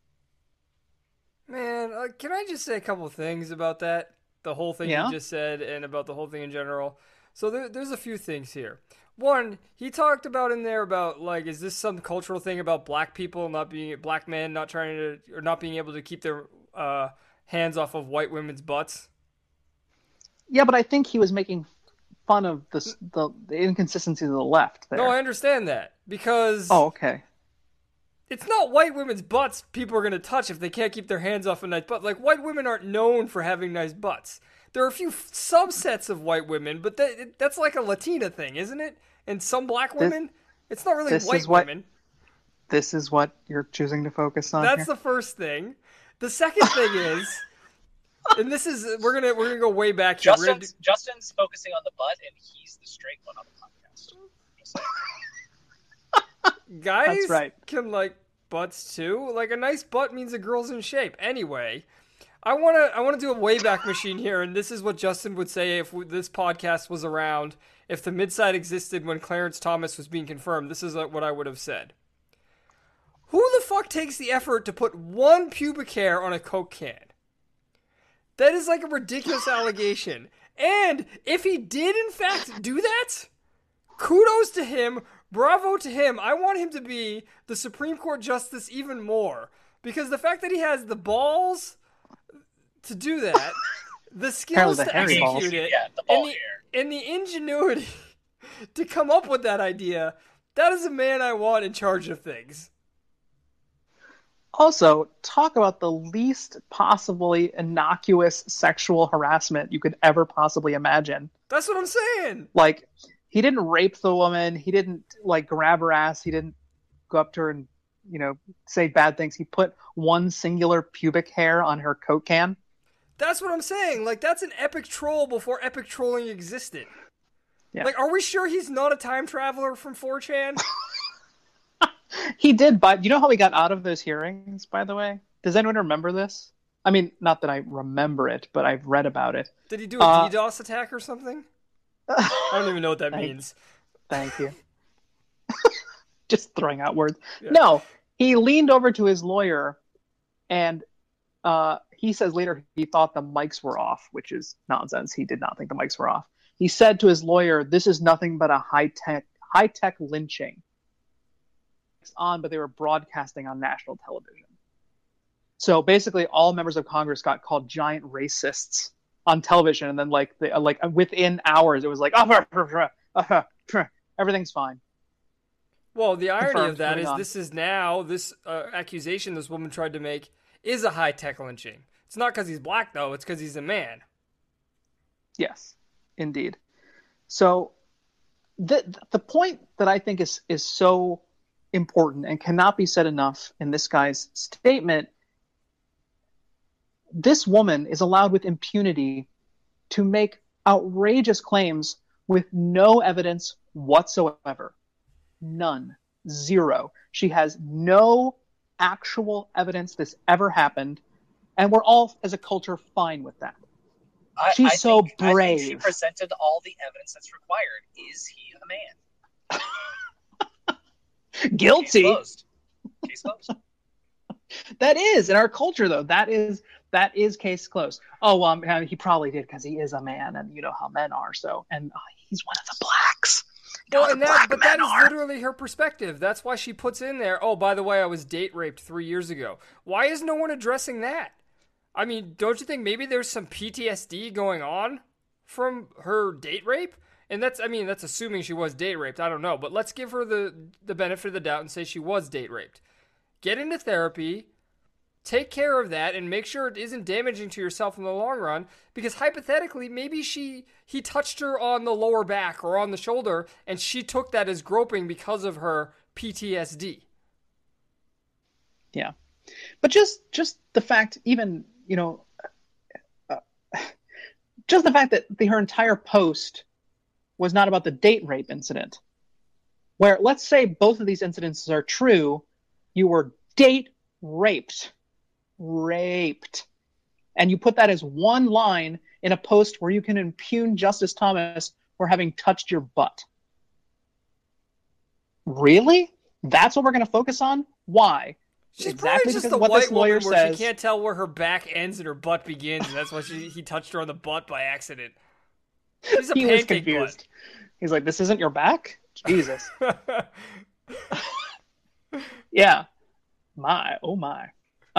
[SPEAKER 2] Man, can I just say a couple of things about that? The whole thing you just said and about the whole thing in general. So there's a few things here. One, he talked about in there about, like, is this some cultural thing about black people black men not trying to, or not being able to keep their hands off of white women's butts?
[SPEAKER 3] Yeah, but I think he was making fun of the inconsistencies of the left there.
[SPEAKER 2] No, I understand that, because
[SPEAKER 3] okay,
[SPEAKER 2] it's not white women's butts people are going to touch if they can't keep their hands off a nice butt. Like, white women aren't known for having nice butts. There are a few subsets of white women, but that's like a Latina thing, isn't it? And some black women, it's not really white women.
[SPEAKER 3] This is what you're choosing to focus on.
[SPEAKER 2] That's the first thing. The second thing is, and this is, we're gonna go way back here.
[SPEAKER 4] Justin's focusing on the butt, and he's the straight one on the podcast.
[SPEAKER 2] Guys
[SPEAKER 3] That's right.
[SPEAKER 2] can like butts too. Like, a nice butt means a girl's in shape. Anyway, I wanna do a wayback machine here, and this is what Justin would say if this podcast was around, if the Midside existed when Clarence Thomas was being confirmed. This is what I would have said. Who the fuck takes the effort to put one pubic hair on a Coke can? That is like a ridiculous allegation. And if he did in fact do that, kudos to him, bravo to him. I want him to be the Supreme Court justice even more, because the fact that he has the balls to do that, the skills
[SPEAKER 3] the
[SPEAKER 2] to
[SPEAKER 3] hairy balls.
[SPEAKER 2] execute it,
[SPEAKER 4] Yeah, the ball hair.
[SPEAKER 2] and the ingenuity to come up with that idea, that is a man I want in charge of things.
[SPEAKER 3] Also, talk about the least possibly innocuous sexual harassment you could ever possibly imagine.
[SPEAKER 2] That's what I'm saying.
[SPEAKER 3] Like, he didn't rape the woman. He didn't, like, grab her ass. He didn't go up to her and, say bad things. He put one singular pubic hair on her Coke can.
[SPEAKER 2] That's what I'm saying. Like, that's an epic troll before epic trolling existed.
[SPEAKER 3] Yeah.
[SPEAKER 2] Like, are we sure he's not a time traveler from 4chan?
[SPEAKER 3] He did, but you know how he got out of those hearings, by the way? Does anyone remember this? I mean, not that I remember it, but I've read about it.
[SPEAKER 2] Did he do a DDoS attack or something? I don't even know what that means.
[SPEAKER 3] Thank you. Just throwing out words.
[SPEAKER 2] Yeah.
[SPEAKER 3] No, he leaned over to his lawyer, and he says later he thought the mics were off, which is nonsense. He did not think the mics were off. He said to his lawyer, "This is nothing but a high-tech lynching." On, but they were broadcasting on national television. So basically, all members of Congress got called giant racists on television, and then like within hours, it was like, everything's fine.
[SPEAKER 2] Well, the irony
[SPEAKER 3] Confirmed.
[SPEAKER 2] of that
[SPEAKER 3] Moving
[SPEAKER 2] is
[SPEAKER 3] on.
[SPEAKER 2] this accusation this woman tried to make is a high-tech lynching. It's not because he's black, though. It's because he's a man.
[SPEAKER 3] Yes, indeed. So the point that I think is so important and cannot be said enough in this guy's statement, this woman is allowed with impunity to make outrageous claims with no evidence whatsoever. None. Zero. She has no actual evidence this ever happened, and we're all, as a culture, fine with that. She's so brave.
[SPEAKER 4] I think she presented all the evidence that's required. Is he a man?
[SPEAKER 3] Guilty.
[SPEAKER 4] Case closed.
[SPEAKER 3] That is in our culture, though. That is case closed. Oh, he probably did because he is a man, and you know how men are. So, and he's one of the blacks.
[SPEAKER 2] Well, that is literally her perspective. That's why she puts in there, oh, by the way, I was date raped 3 years ago. Why is no one addressing that? I mean, don't you think maybe there's some PTSD going on from her date rape? And that's assuming she was date raped. I don't know. But let's give her the benefit of the doubt and say she was date raped. Get into therapy, take care of that, and make sure it isn't damaging to yourself in the long run. Because hypothetically, maybe he touched her on the lower back or on the shoulder, and she took that as groping because of her PTSD.
[SPEAKER 3] Yeah. But just the fact, even, just the fact that her entire post was not about the date rape incident, where let's say both of these incidences are true, you were date raped, and you put that as one line in a post where you can impugn Justice Thomas for having touched your butt. Really? That's what we're going to focus on? Why?
[SPEAKER 2] She's
[SPEAKER 3] Exactly
[SPEAKER 2] probably just
[SPEAKER 3] because
[SPEAKER 2] a
[SPEAKER 3] of what
[SPEAKER 2] white
[SPEAKER 3] this lawyer
[SPEAKER 2] woman where
[SPEAKER 3] says.
[SPEAKER 2] she can't tell where her back ends and her butt begins, and that's why he touched her on the butt by accident. She's a
[SPEAKER 3] He was
[SPEAKER 2] pancake
[SPEAKER 3] confused.
[SPEAKER 2] butt.
[SPEAKER 3] He's like, "This isn't your back? Jesus." Yeah. Oh my.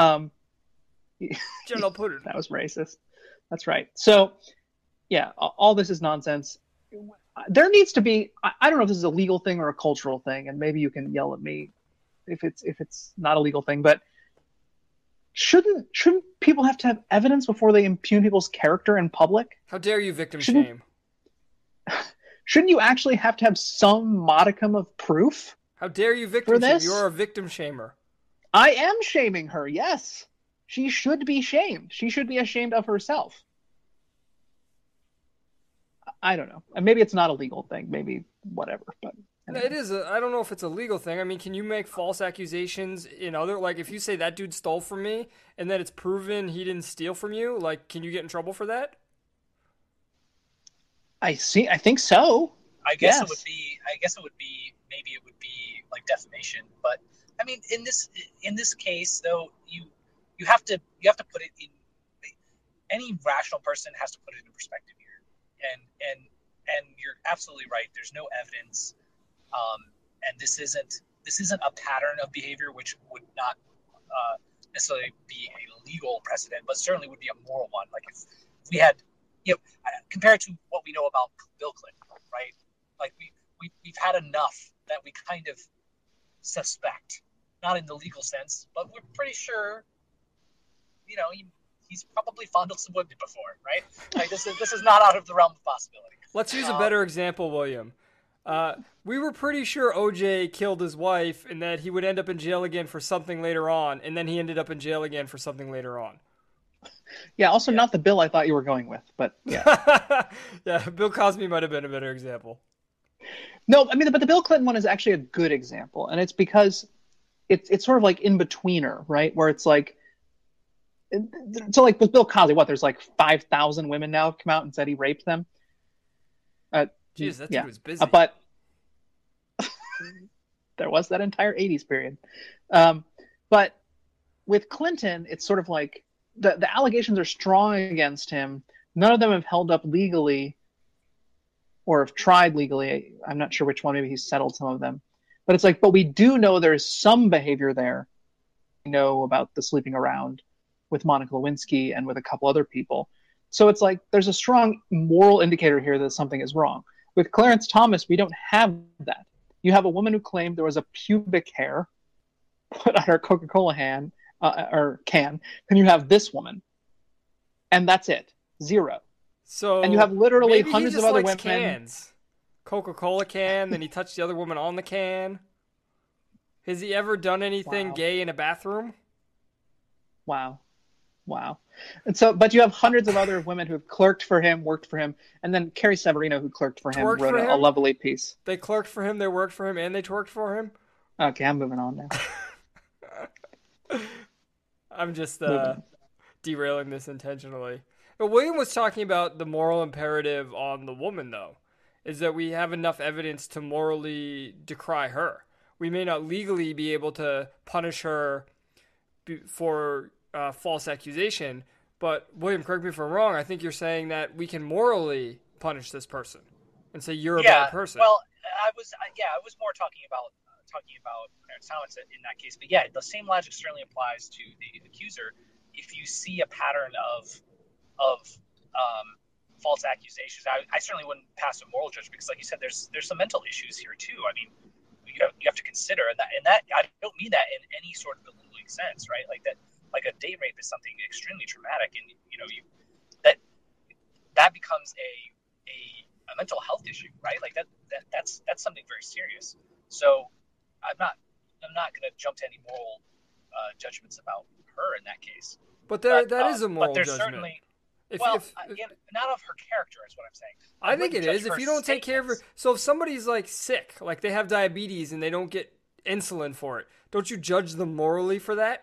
[SPEAKER 2] General Putin.
[SPEAKER 3] That was racist. That's right. So, yeah, all this is nonsense. There needs to be, I don't know if this is a legal thing or a cultural thing, and maybe you can yell at me if it's not a legal thing, but shouldn't people have to have evidence before they impugn people's character in public?
[SPEAKER 2] How dare you victim shame?
[SPEAKER 3] Shouldn't you actually have to have some modicum of proof?
[SPEAKER 2] How dare you victim
[SPEAKER 3] For
[SPEAKER 2] shame?
[SPEAKER 3] this?
[SPEAKER 2] You're a victim shamer.
[SPEAKER 3] I am shaming her, yes. She should be shamed. She should be ashamed of herself. I don't know. And maybe it's not a legal thing. Maybe whatever. But
[SPEAKER 2] No, it is. I don't know if it's a legal thing. I mean, can you make false accusations in other... Like, if you say that dude stole from me, and then it's proven he didn't steal from you, like, can you get in trouble for that?
[SPEAKER 3] I think so.
[SPEAKER 4] I guess
[SPEAKER 3] Yes.
[SPEAKER 4] it would be. Maybe it would be like defamation. But I mean, in this case, though, you have to put it in. Any rational person has to put it in perspective here, and you're absolutely right. There's no evidence, and this isn't a pattern of behavior which would not necessarily be a legal precedent, but certainly would be a moral one. Like if we had, compared to what we know about Bill Clinton, right? Like we've had enough that we kind of suspect, not in the legal sense, but we're pretty sure, he's probably fondled some women before, right? Like this is not out of the realm of possibility.
[SPEAKER 2] Let's use a better example, William. We were pretty sure OJ killed his wife and that he would end up in jail again for something later on, and then he ended up in jail again for something later on.
[SPEAKER 3] Yeah, also not the Bill I thought you were going with, but yeah.
[SPEAKER 2] Yeah, Bill Cosby might have been a better example.
[SPEAKER 3] No, I mean, but the Bill Clinton one is actually a good example, and it's because it's sort of like in betweener, right? Where it's like, so like with Bill Cosby, there's like 5,000 women now have come out and said he raped them.
[SPEAKER 2] Jeez, that dude was busy.
[SPEAKER 3] But there was that entire 80s period. But with Clinton, it's sort of like the allegations are strong against him. None of them have held up legally or have tried legally. I'm not sure which one. Maybe he's settled some of them. But it's like, but we do know there's some behavior there. We know about the sleeping around with Monica Lewinsky and with a couple other people. So it's like there's a strong moral indicator here that something is wrong. With Clarence Thomas, we don't have that. You have a woman who claimed there was a pubic hair put on her Coca-Cola can, and you have this woman, and that's it, 0.
[SPEAKER 2] So
[SPEAKER 3] and you have literally
[SPEAKER 2] maybe
[SPEAKER 3] hundreds
[SPEAKER 2] he
[SPEAKER 3] of
[SPEAKER 2] just
[SPEAKER 3] other
[SPEAKER 2] likes
[SPEAKER 3] women.
[SPEAKER 2] Cans. Coca-Cola can, then he touched the other woman on the can. Has he ever done anything gay in a bathroom?
[SPEAKER 3] Wow. And so, but you have hundreds of other women who have clerked for him, worked for him, and then Carrie Severino, who clerked for him, wrote a lovely piece.
[SPEAKER 2] They clerked for him, they worked for him, and they twerked for him?
[SPEAKER 3] Okay, I'm moving on now.
[SPEAKER 2] I'm just derailing this intentionally. But William was talking about the moral imperative on the woman, though, is that we have enough evidence to morally decry her. We may not legally be able to punish her for false accusation, but William, correct me if I'm wrong, I think you're saying that we can morally punish this person and say you're a bad person.
[SPEAKER 4] Well, I was more talking about Clarence Thomas in that case, but yeah, the same logic certainly applies to the accuser. If you see a pattern of false accusations, I certainly wouldn't pass a moral judgment because, like you said, there's some mental issues here too. I mean, you have to consider, and that I don't mean that in any sort of belittling sense, right? Like that. Like a date rape is something extremely traumatic, and that becomes a mental health issue, right? Like that's something very serious. So I'm not going to jump to any moral judgments about her in that case.
[SPEAKER 2] But that is a moral judgment.
[SPEAKER 4] Certainly, not of her character is what I'm saying.
[SPEAKER 2] I think it is. If you don't take care of her, so if somebody's like sick, like they have diabetes and they don't get insulin for it, don't you judge them morally for that?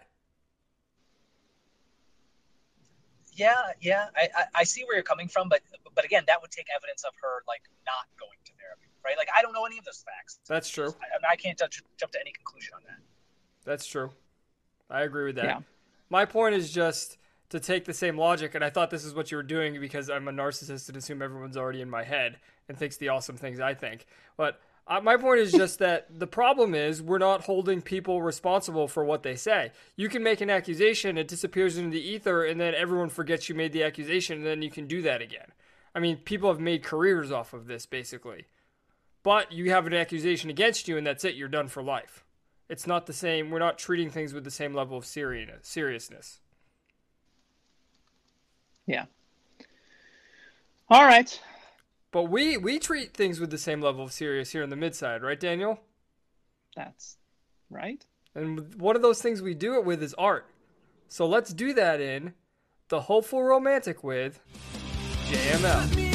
[SPEAKER 4] Yeah, I see where you're coming from, but again, that would take evidence of her like not going to therapy, right? Like I don't know any of those facts.
[SPEAKER 2] That's true.
[SPEAKER 4] I can't jump to any conclusion on that.
[SPEAKER 2] That's true. I agree with that.
[SPEAKER 3] Yeah.
[SPEAKER 2] My point is just to take the same logic, and I thought this is what you were doing because I'm a narcissist and assume everyone's already in my head and thinks the awesome things I think. But my point is just that the problem is we're not holding people responsible for what they say. You can make an accusation, it disappears into the ether, and then everyone forgets you made the accusation, and then you can do that again. I mean, people have made careers off of this, basically. But you have an accusation against you, and that's it. You're done for life. It's not the same. We're not treating things with the same level of seriousness.
[SPEAKER 3] Yeah. All right.
[SPEAKER 2] But we treat things with the same level of serious here in the Midside, right, Daniel?
[SPEAKER 3] That's right.
[SPEAKER 2] And one of those things we do it with is art. So let's do that in The Hopeful Romantic with JML.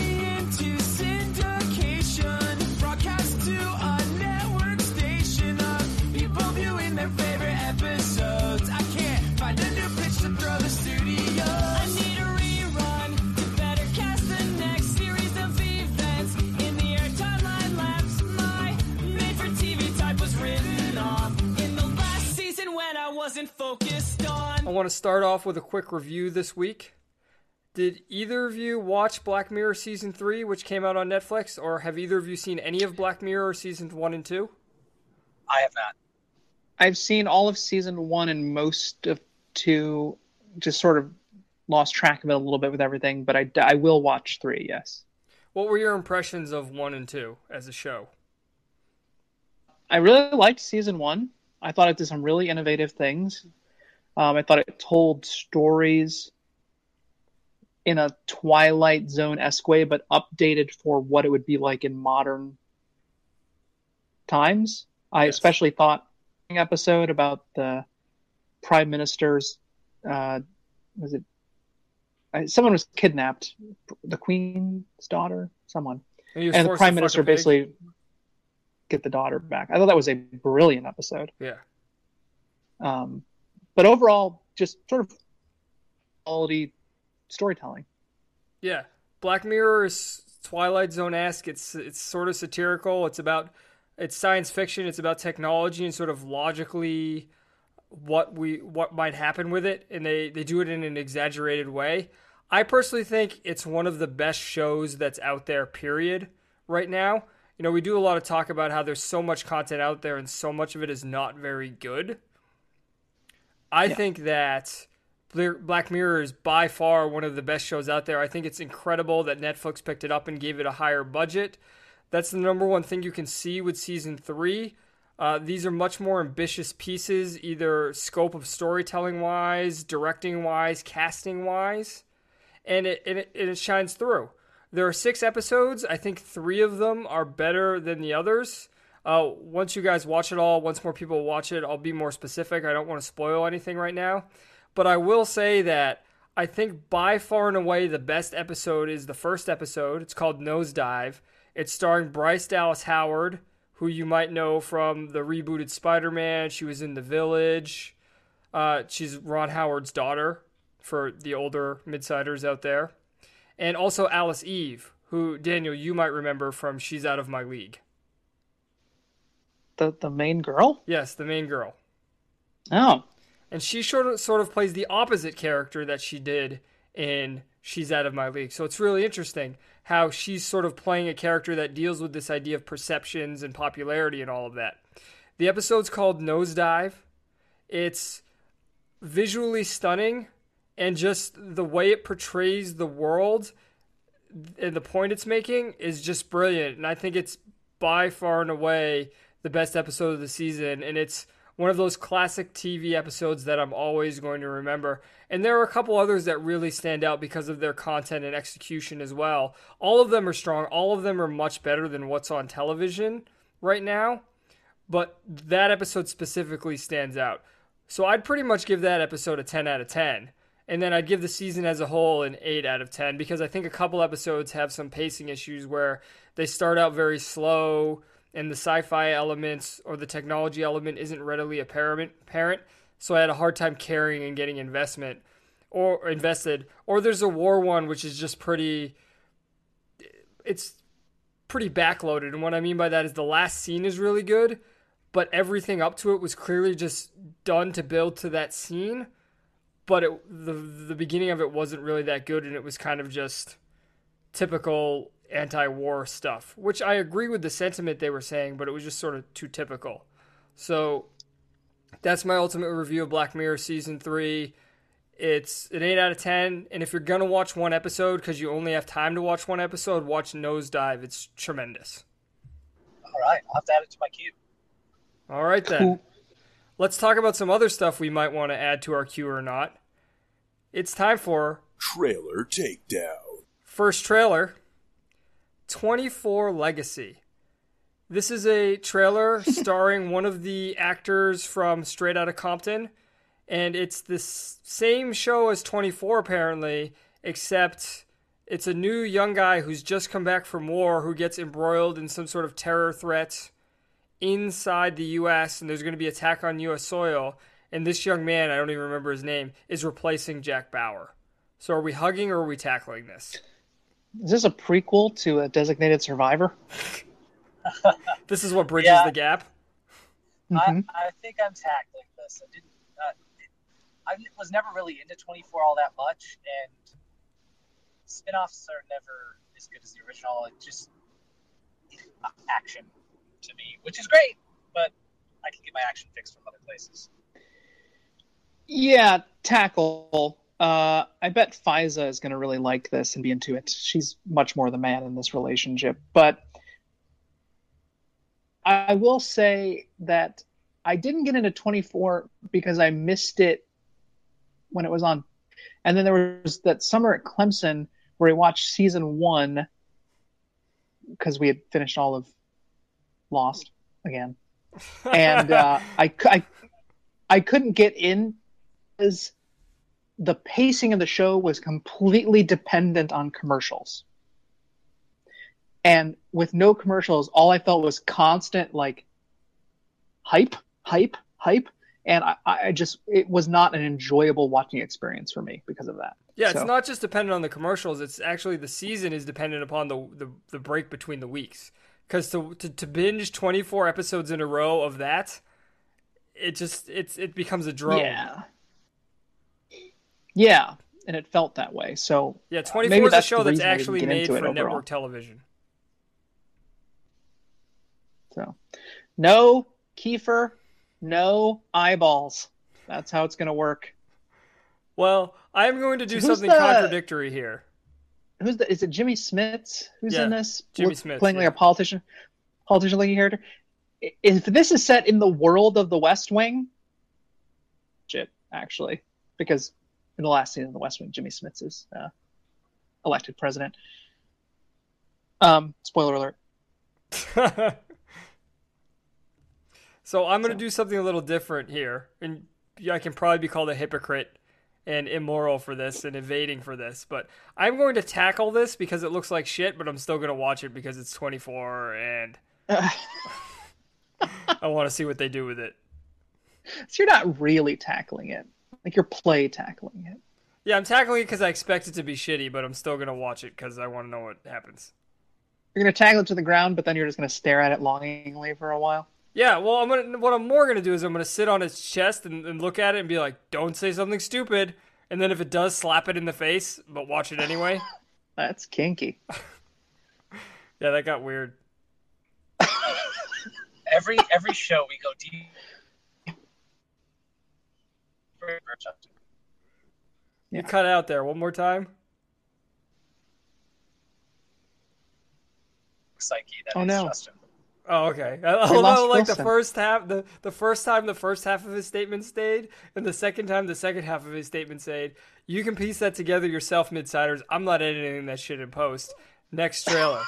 [SPEAKER 2] I want to start off with a quick review this week. Did either of you watch Black Mirror Season 3, which came out on Netflix, or have either of you seen any of Black Mirror Seasons 1 and 2?
[SPEAKER 4] I have not.
[SPEAKER 3] I've seen all of Season 1 and most of to just sort of lost track of it a little bit with everything, but I will watch 3, yes.
[SPEAKER 2] What were your impressions of 1 and 2 as a show?
[SPEAKER 3] I really liked season 1. I thought it did some really innovative things. I thought it told stories in a Twilight Zone-esque way, but updated for what it would be like in modern times. I especially thought the episode about the Prime Minister's, someone was kidnapped, the Queen's daughter, someone, and the Prime Minister basically get the daughter back. I thought that was a brilliant episode.
[SPEAKER 2] Yeah.
[SPEAKER 3] But overall, just sort of quality storytelling.
[SPEAKER 2] Yeah. Black Mirror is Twilight Zone-esque. It's sort of satirical. It's science fiction. It's about technology and sort of logically what might happen with it, and they do it in an exaggerated way. I personally think it's one of the best shows that's out there, period, right now. You know, we do a lot of talk about how there's so much content out there and so much of it is not very good. I think that Black Mirror is by far one of the best shows out there. I think it's incredible that Netflix picked it up and gave it a higher budget. That's the number one thing you can see with season 3. These are much more ambitious pieces, either scope of storytelling-wise, directing-wise, casting-wise, and it shines through. There are 6 episodes. I think 3 of them are better than the others. Once you guys watch it all, once more people watch it, I'll be more specific. I don't want to spoil anything right now. But I will say that I think by far and away the best episode is the first episode. It's called Nosedive. It's starring Bryce Dallas Howard, who you might know from the rebooted Spider-Man. She was in The Village. She's Ron Howard's daughter for the older midsiders out there. And also Alice Eve, who, Daniel, you might remember from She's Out of My League.
[SPEAKER 3] The main girl?
[SPEAKER 2] Yes, the main girl.
[SPEAKER 3] Oh.
[SPEAKER 2] And she sort of plays the opposite character that she did in She's Out of My League. So it's really interesting how she's sort of playing a character that deals with this idea of perceptions and popularity and all of that. The episode's called Nosedive. It's visually stunning, and just the way it portrays the world and the point it's making is just brilliant. And I think it's by far and away the best episode of the season, and it's one of those classic TV episodes that I'm always going to remember. And there are a couple others that really stand out because of their content and execution as well. All of them are strong. All of them are much better than what's on television right now. But that episode specifically stands out. So I'd pretty much give that episode a 10 out of 10. And then I'd give the season as a whole an 8 out of 10 because I think a couple episodes have some pacing issues where they start out very slow and the sci-fi elements or the technology element isn't readily apparent. So I had a hard time carrying and getting invested. Or there's a war one, which is just it's pretty backloaded. And what I mean by that is the last scene is really good, but everything up to it was clearly just done to build to that scene. But the beginning of it wasn't really that good, and it was kind of just typical anti-war stuff, which I agree with the sentiment they were saying, but it was just sort of too typical. So that's my ultimate review of Black Mirror Season 3. It's an 8 out of 10, and if you're going to watch one episode because you only have time to watch one episode, watch Nosedive. It's tremendous.
[SPEAKER 4] All right, I'll have to add it to my queue.
[SPEAKER 2] All right, then. Cool. Let's talk about some other stuff we might want to add to our queue or not. It's time for
[SPEAKER 6] Trailer Takedown.
[SPEAKER 2] First trailer, 24 Legacy. This is a trailer starring one of the actors from Straight Outta Compton, and it's the same show as 24 apparently, except it's a new young guy who's just come back from war who gets embroiled in some sort of terror threat inside the U.S., and there's going to be an attack on U.S. soil, and this young man, I don't even remember his name, is replacing Jack Bauer. So are we hugging or are we tackling this?
[SPEAKER 3] Is this a prequel to a Designated Survivor?
[SPEAKER 2] This is what bridges the gap?
[SPEAKER 4] I think I'm tackling this. I was never really into 24 all that much, and spin-offs are never as good as the original. It's just action to me, which is great, but I can get my action fix from other places.
[SPEAKER 3] Yeah, tackle. I bet Fiza is going to really like this and be into it. She's much more the man in this relationship. But I will say that I didn't get into 24 because I missed it when it was on. And then there was that summer at Clemson where we watched season 1 because we had finished all of Lost again. And I couldn't get in because the pacing of the show was completely dependent on commercials. And with no commercials, all I felt was constant like hype. And I just, it was not an enjoyable watching experience for me because of that.
[SPEAKER 2] Yeah, it's not just dependent on the commercials. It's actually the season is dependent upon the break between the weeks. Because to binge 24 episodes in a row of that, it becomes a drone.
[SPEAKER 3] Yeah, and it felt that way. So
[SPEAKER 2] yeah, 24 is a show that's actually made for network television.
[SPEAKER 3] So, no Kiefer, no eyeballs. That's how it's going to work.
[SPEAKER 2] Well, I'm going to do something contradictory here.
[SPEAKER 3] Is it Jimmy Smits who's in this?
[SPEAKER 2] Jimmy Smits
[SPEAKER 3] playing like a politician-looking character. If this is set in the world of the West Wing, shit, actually, because in the last season of the West Wing, Jimmy Smits is elected president. Spoiler alert.
[SPEAKER 2] So I'm going to do something a little different here, and I can probably be called a hypocrite and immoral for this and evading for this, but I'm going to tackle this because it looks like shit, but I'm still going to watch it because it's 24 and I want to see what they do with it.
[SPEAKER 3] So you're not really tackling it. Like you're play tackling it.
[SPEAKER 2] Yeah, I'm tackling it because I expect it to be shitty, but I'm still going to watch it because I want to know what happens.
[SPEAKER 3] You're going to tackle it to the ground, but then you're just going to stare at it longingly for a while?
[SPEAKER 2] Yeah, well, what I'm more going to do is I'm going to sit on its chest and look at it and be like, don't say something stupid. And then if it does, slap it in the face, but watch it anyway.
[SPEAKER 3] That's kinky.
[SPEAKER 2] Yeah, that got weird.
[SPEAKER 4] Every show we go deep.
[SPEAKER 2] You cut out there. One more time.
[SPEAKER 4] Psyche.
[SPEAKER 3] Oh no.
[SPEAKER 4] Justin.
[SPEAKER 2] Oh, okay. Although, like the first time the first half of his statement stayed, and the second time the second half of his statement stayed. You can piece that together yourself, Midsiders. I'm not editing that shit in post. Next trailer.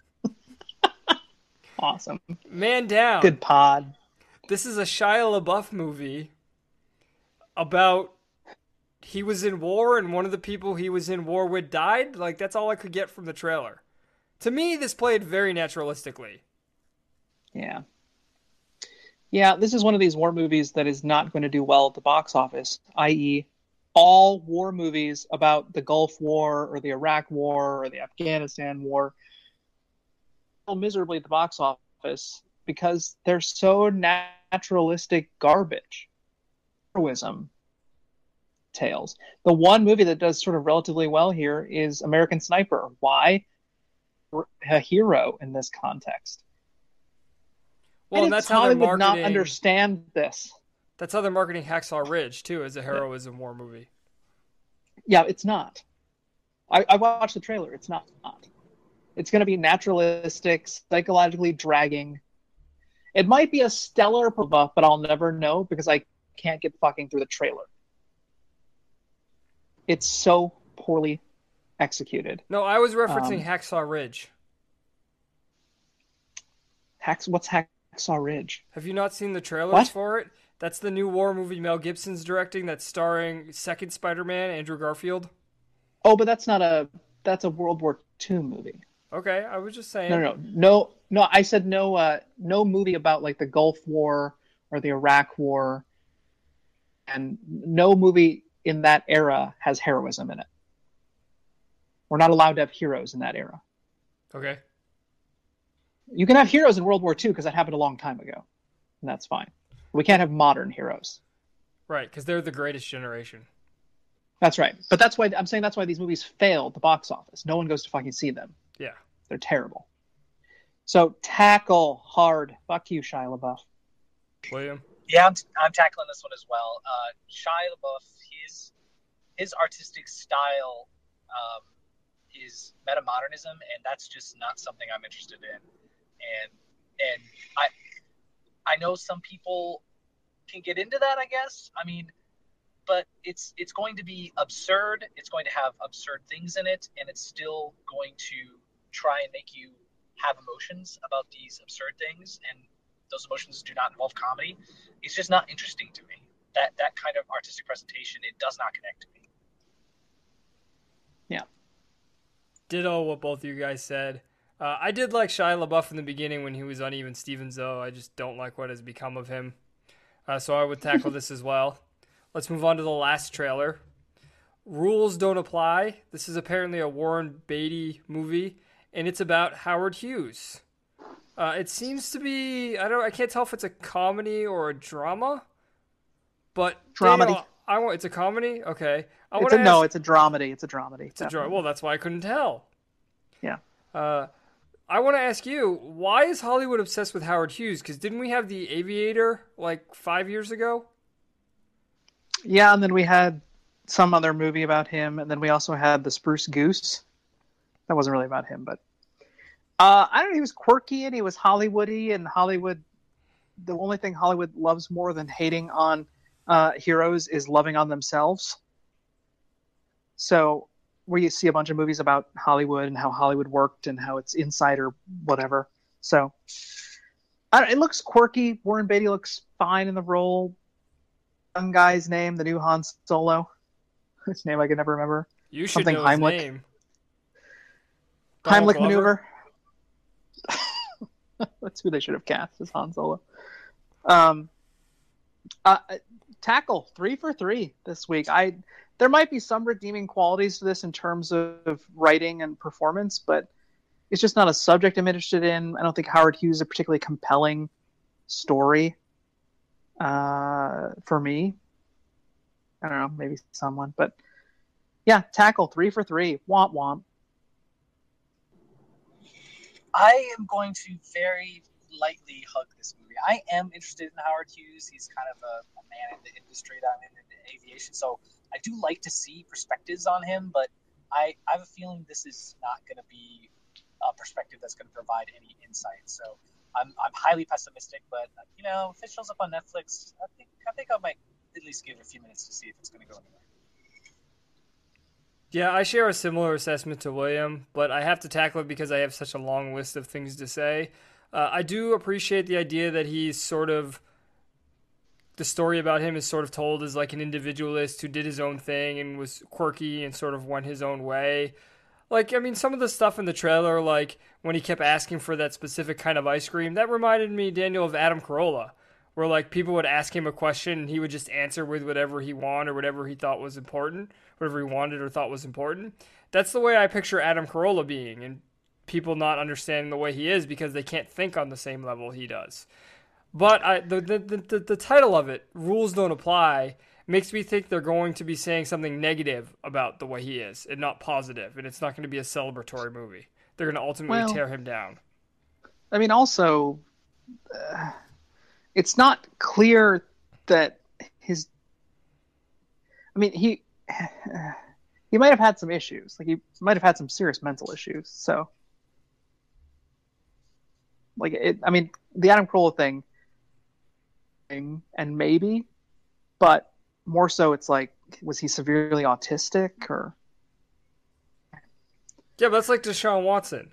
[SPEAKER 3] Awesome.
[SPEAKER 2] Man down.
[SPEAKER 3] Good pod.
[SPEAKER 2] This is a Shia LaBeouf movie about he was in war and one of the people he was in war with died. Like, that's all I could get from the trailer. To me, this played very naturalistically.
[SPEAKER 3] Yeah. Yeah, this is one of these war movies that is not going to do well at the box office, i.e., all war movies about the Gulf War or the Iraq War or the Afghanistan War fail miserably at the box office because they're so naturalistic garbage. Heroism tales. The one movie that does sort of relatively well here is American Sniper. Why? A hero in this context.
[SPEAKER 2] Well, and that's how
[SPEAKER 3] Hollywood
[SPEAKER 2] they're
[SPEAKER 3] would
[SPEAKER 2] marketing.
[SPEAKER 3] not understand this.
[SPEAKER 2] That's how they're marketing Hacksaw Ridge too, as a heroism war movie.
[SPEAKER 3] Yeah, it's not. I watched the trailer. It's not. It's going to be naturalistic, psychologically dragging. It might be a stellar buff, but I'll never know because I can't get fucking through the trailer. It's so poorly executed.
[SPEAKER 2] No, I was referencing Hacksaw Ridge.
[SPEAKER 3] What's Hacksaw Ridge?
[SPEAKER 2] Have you not seen the trailers for it? That's the new war movie Mel Gibson's directing that's starring second Spider-Man, Andrew Garfield.
[SPEAKER 3] Oh, but that's a World War II movie.
[SPEAKER 2] Okay, I was just saying.
[SPEAKER 3] No. I said no movie about like the Gulf War or the Iraq War, and no movie in that era has heroism in it. We're not allowed to have heroes in that era.
[SPEAKER 2] Okay.
[SPEAKER 3] You can have heroes in World War II because that happened a long time ago, and that's fine. We can't have modern heroes.
[SPEAKER 2] Right, because they're the greatest generation.
[SPEAKER 3] That's right. But that's why I'm saying that's why these movies fail at the box office. No one goes to fucking see them.
[SPEAKER 2] Yeah.
[SPEAKER 3] They're terrible. So tackle hard. Fuck you, Shia LaBeouf.
[SPEAKER 2] William?
[SPEAKER 4] Yeah, I'm tackling this one as well. Shia LaBeouf, his artistic style is metamodernism, and that's just not something I'm interested in. And I know some people can get into that, I guess. I mean, but it's going to be absurd. It's going to have absurd things in it, and it's still going to try and make you have emotions about these absurd things, and those emotions do not involve comedy. It's just not interesting to me. That kind of artistic presentation, it does not connect to me.
[SPEAKER 3] Yeah.
[SPEAKER 2] Ditto what both of you guys said. I did like Shia LaBeouf in the beginning when he was on Even Stevens, though. I just don't like what has become of him. So I would tackle this as well. Let's move on to the last trailer. Rules Don't Apply. This is apparently a Warren Beatty movie, and it's about Howard Hughes. It seems to be, I can't tell if it's a comedy or a drama, but
[SPEAKER 3] Dramedy.
[SPEAKER 2] Daniel, it's a comedy? Okay.
[SPEAKER 3] It's a dramedy. It's a dramedy.
[SPEAKER 2] It's a drama. Well, that's why I couldn't tell.
[SPEAKER 3] Yeah.
[SPEAKER 2] I want to ask you, why is Hollywood obsessed with Howard Hughes? Because didn't we have The Aviator like 5 years ago?
[SPEAKER 3] Yeah, and then we had some other movie about him, and then we also had The Spruce Goose. That wasn't really about him, but I don't know. He was quirky and he was Hollywoody, and Hollywood. The only thing Hollywood loves more than hating on heroes is loving on themselves. So, where you see a bunch of movies about Hollywood and how Hollywood worked and how it's insider whatever. So, it looks quirky. Warren Beatty looks fine in the role. Young guy's name, the new Han Solo. His name I can never remember.
[SPEAKER 2] You should
[SPEAKER 3] Something
[SPEAKER 2] know
[SPEAKER 3] Heimlich.
[SPEAKER 2] his name.
[SPEAKER 3] Heimlich
[SPEAKER 2] Glover?
[SPEAKER 3] maneuver. That's who they should have cast as Han Solo. Tackle 3 for 3 this week. There might be some redeeming qualities to this in terms of writing and performance, but it's just not a subject I'm interested in. I don't think Howard Hughes is a particularly compelling story for me. I don't know, maybe someone, but yeah, Tackle 3 for 3. Womp womp.
[SPEAKER 4] I am going to very lightly hug this movie. I am interested in Howard Hughes. He's kind of a man in the industry that I'm in aviation, so I do like to see perspectives on him, but I have a feeling this is not going to be a perspective that's going to provide any insight. So I'm highly pessimistic, but if it shows up on Netflix, I think I might at least give it a few minutes to see if it's going to go anywhere.
[SPEAKER 2] Yeah, I share a similar assessment to William, but I have to tackle it because I have such a long list of things to say. I do appreciate the idea that he's sort of, the story about him is sort of told as like an individualist who did his own thing and was quirky and sort of went his own way. Like, I mean, some of the stuff in the trailer, like when he kept asking for that specific kind of ice cream, that reminded me, Daniel, of Adam Carolla, where like people would ask him a question and he would just answer with whatever he wanted or whatever he thought was important, whatever he wanted or thought was important. That's the way I picture Adam Carolla being, and people not understanding the way he is because they can't think on the same level he does. But the title of it, Rules Don't Apply, makes me think they're going to be saying something negative about the way he is and not positive, and it's not going to be a celebratory movie. They're going to ultimately tear him down.
[SPEAKER 3] I mean, also, it's not clear that his... I mean, he might have had some issues. Like, he might have had some serious mental issues, so... Like, the Adam Carolla thing, and maybe, but more so it's like, was he severely autistic, or...
[SPEAKER 2] Yeah, but that's like Deshaun Watson.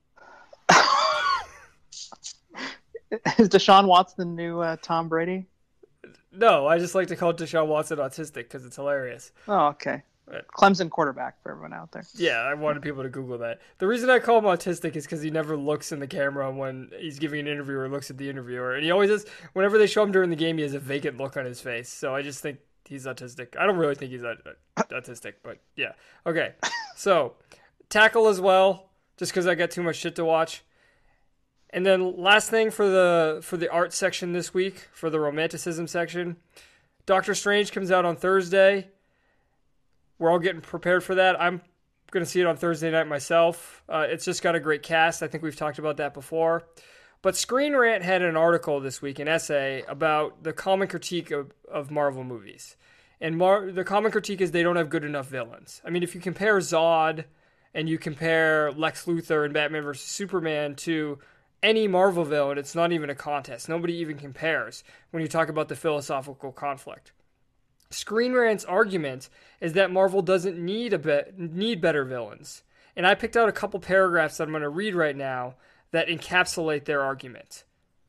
[SPEAKER 3] Is Deshaun Watson the new Tom Brady?
[SPEAKER 2] No, I just like to call Deshaun Watson autistic because it's hilarious.
[SPEAKER 3] Oh, okay. Clemson quarterback for everyone out there.
[SPEAKER 2] Yeah, I wanted people to Google that. The reason I call him autistic is because he never looks in the camera when he's giving an interview or looks at the interviewer. And he always has, whenever they show him during the game, he has a vacant look on his face. So I just think he's autistic. I don't really think he's autistic, but yeah. Okay, so Tackle as well, just because I got too much shit to watch. And then last thing for the art section this week, for the romanticism section, Doctor Strange comes out on Thursday. We're all getting prepared for that. I'm going to see it on Thursday night myself. It's just got a great cast. I think we've talked about that before. But Screen Rant had an article this week, an essay, about the common critique of Marvel movies. And the common critique is they don't have good enough villains. I mean, if you compare Zod and you compare Lex Luthor in Batman vs. Superman to any Marvel villain, it's not even a contest. Nobody even compares when you talk about the philosophical conflict. Screen Rant's argument is that Marvel doesn't need better villains. And I picked out a couple paragraphs that I'm going to read right now that encapsulate their argument.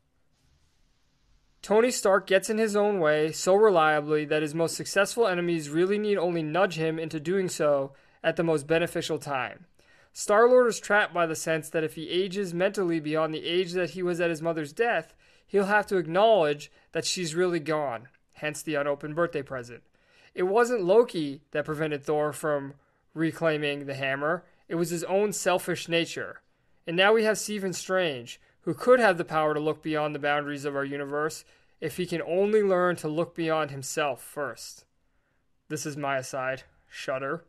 [SPEAKER 2] Tony Stark gets in his own way so reliably that his most successful enemies really need only nudge him into doing so at the most beneficial time. Star-Lord is trapped by the sense that if he ages mentally beyond the age that he was at his mother's death, he'll have to acknowledge that she's really gone, hence the unopened birthday present. It wasn't Loki that prevented Thor from reclaiming the hammer, it was his own selfish nature. And now we have Stephen Strange, who could have the power to look beyond the boundaries of our universe if he can only learn to look beyond himself first. This is my aside. Shudder.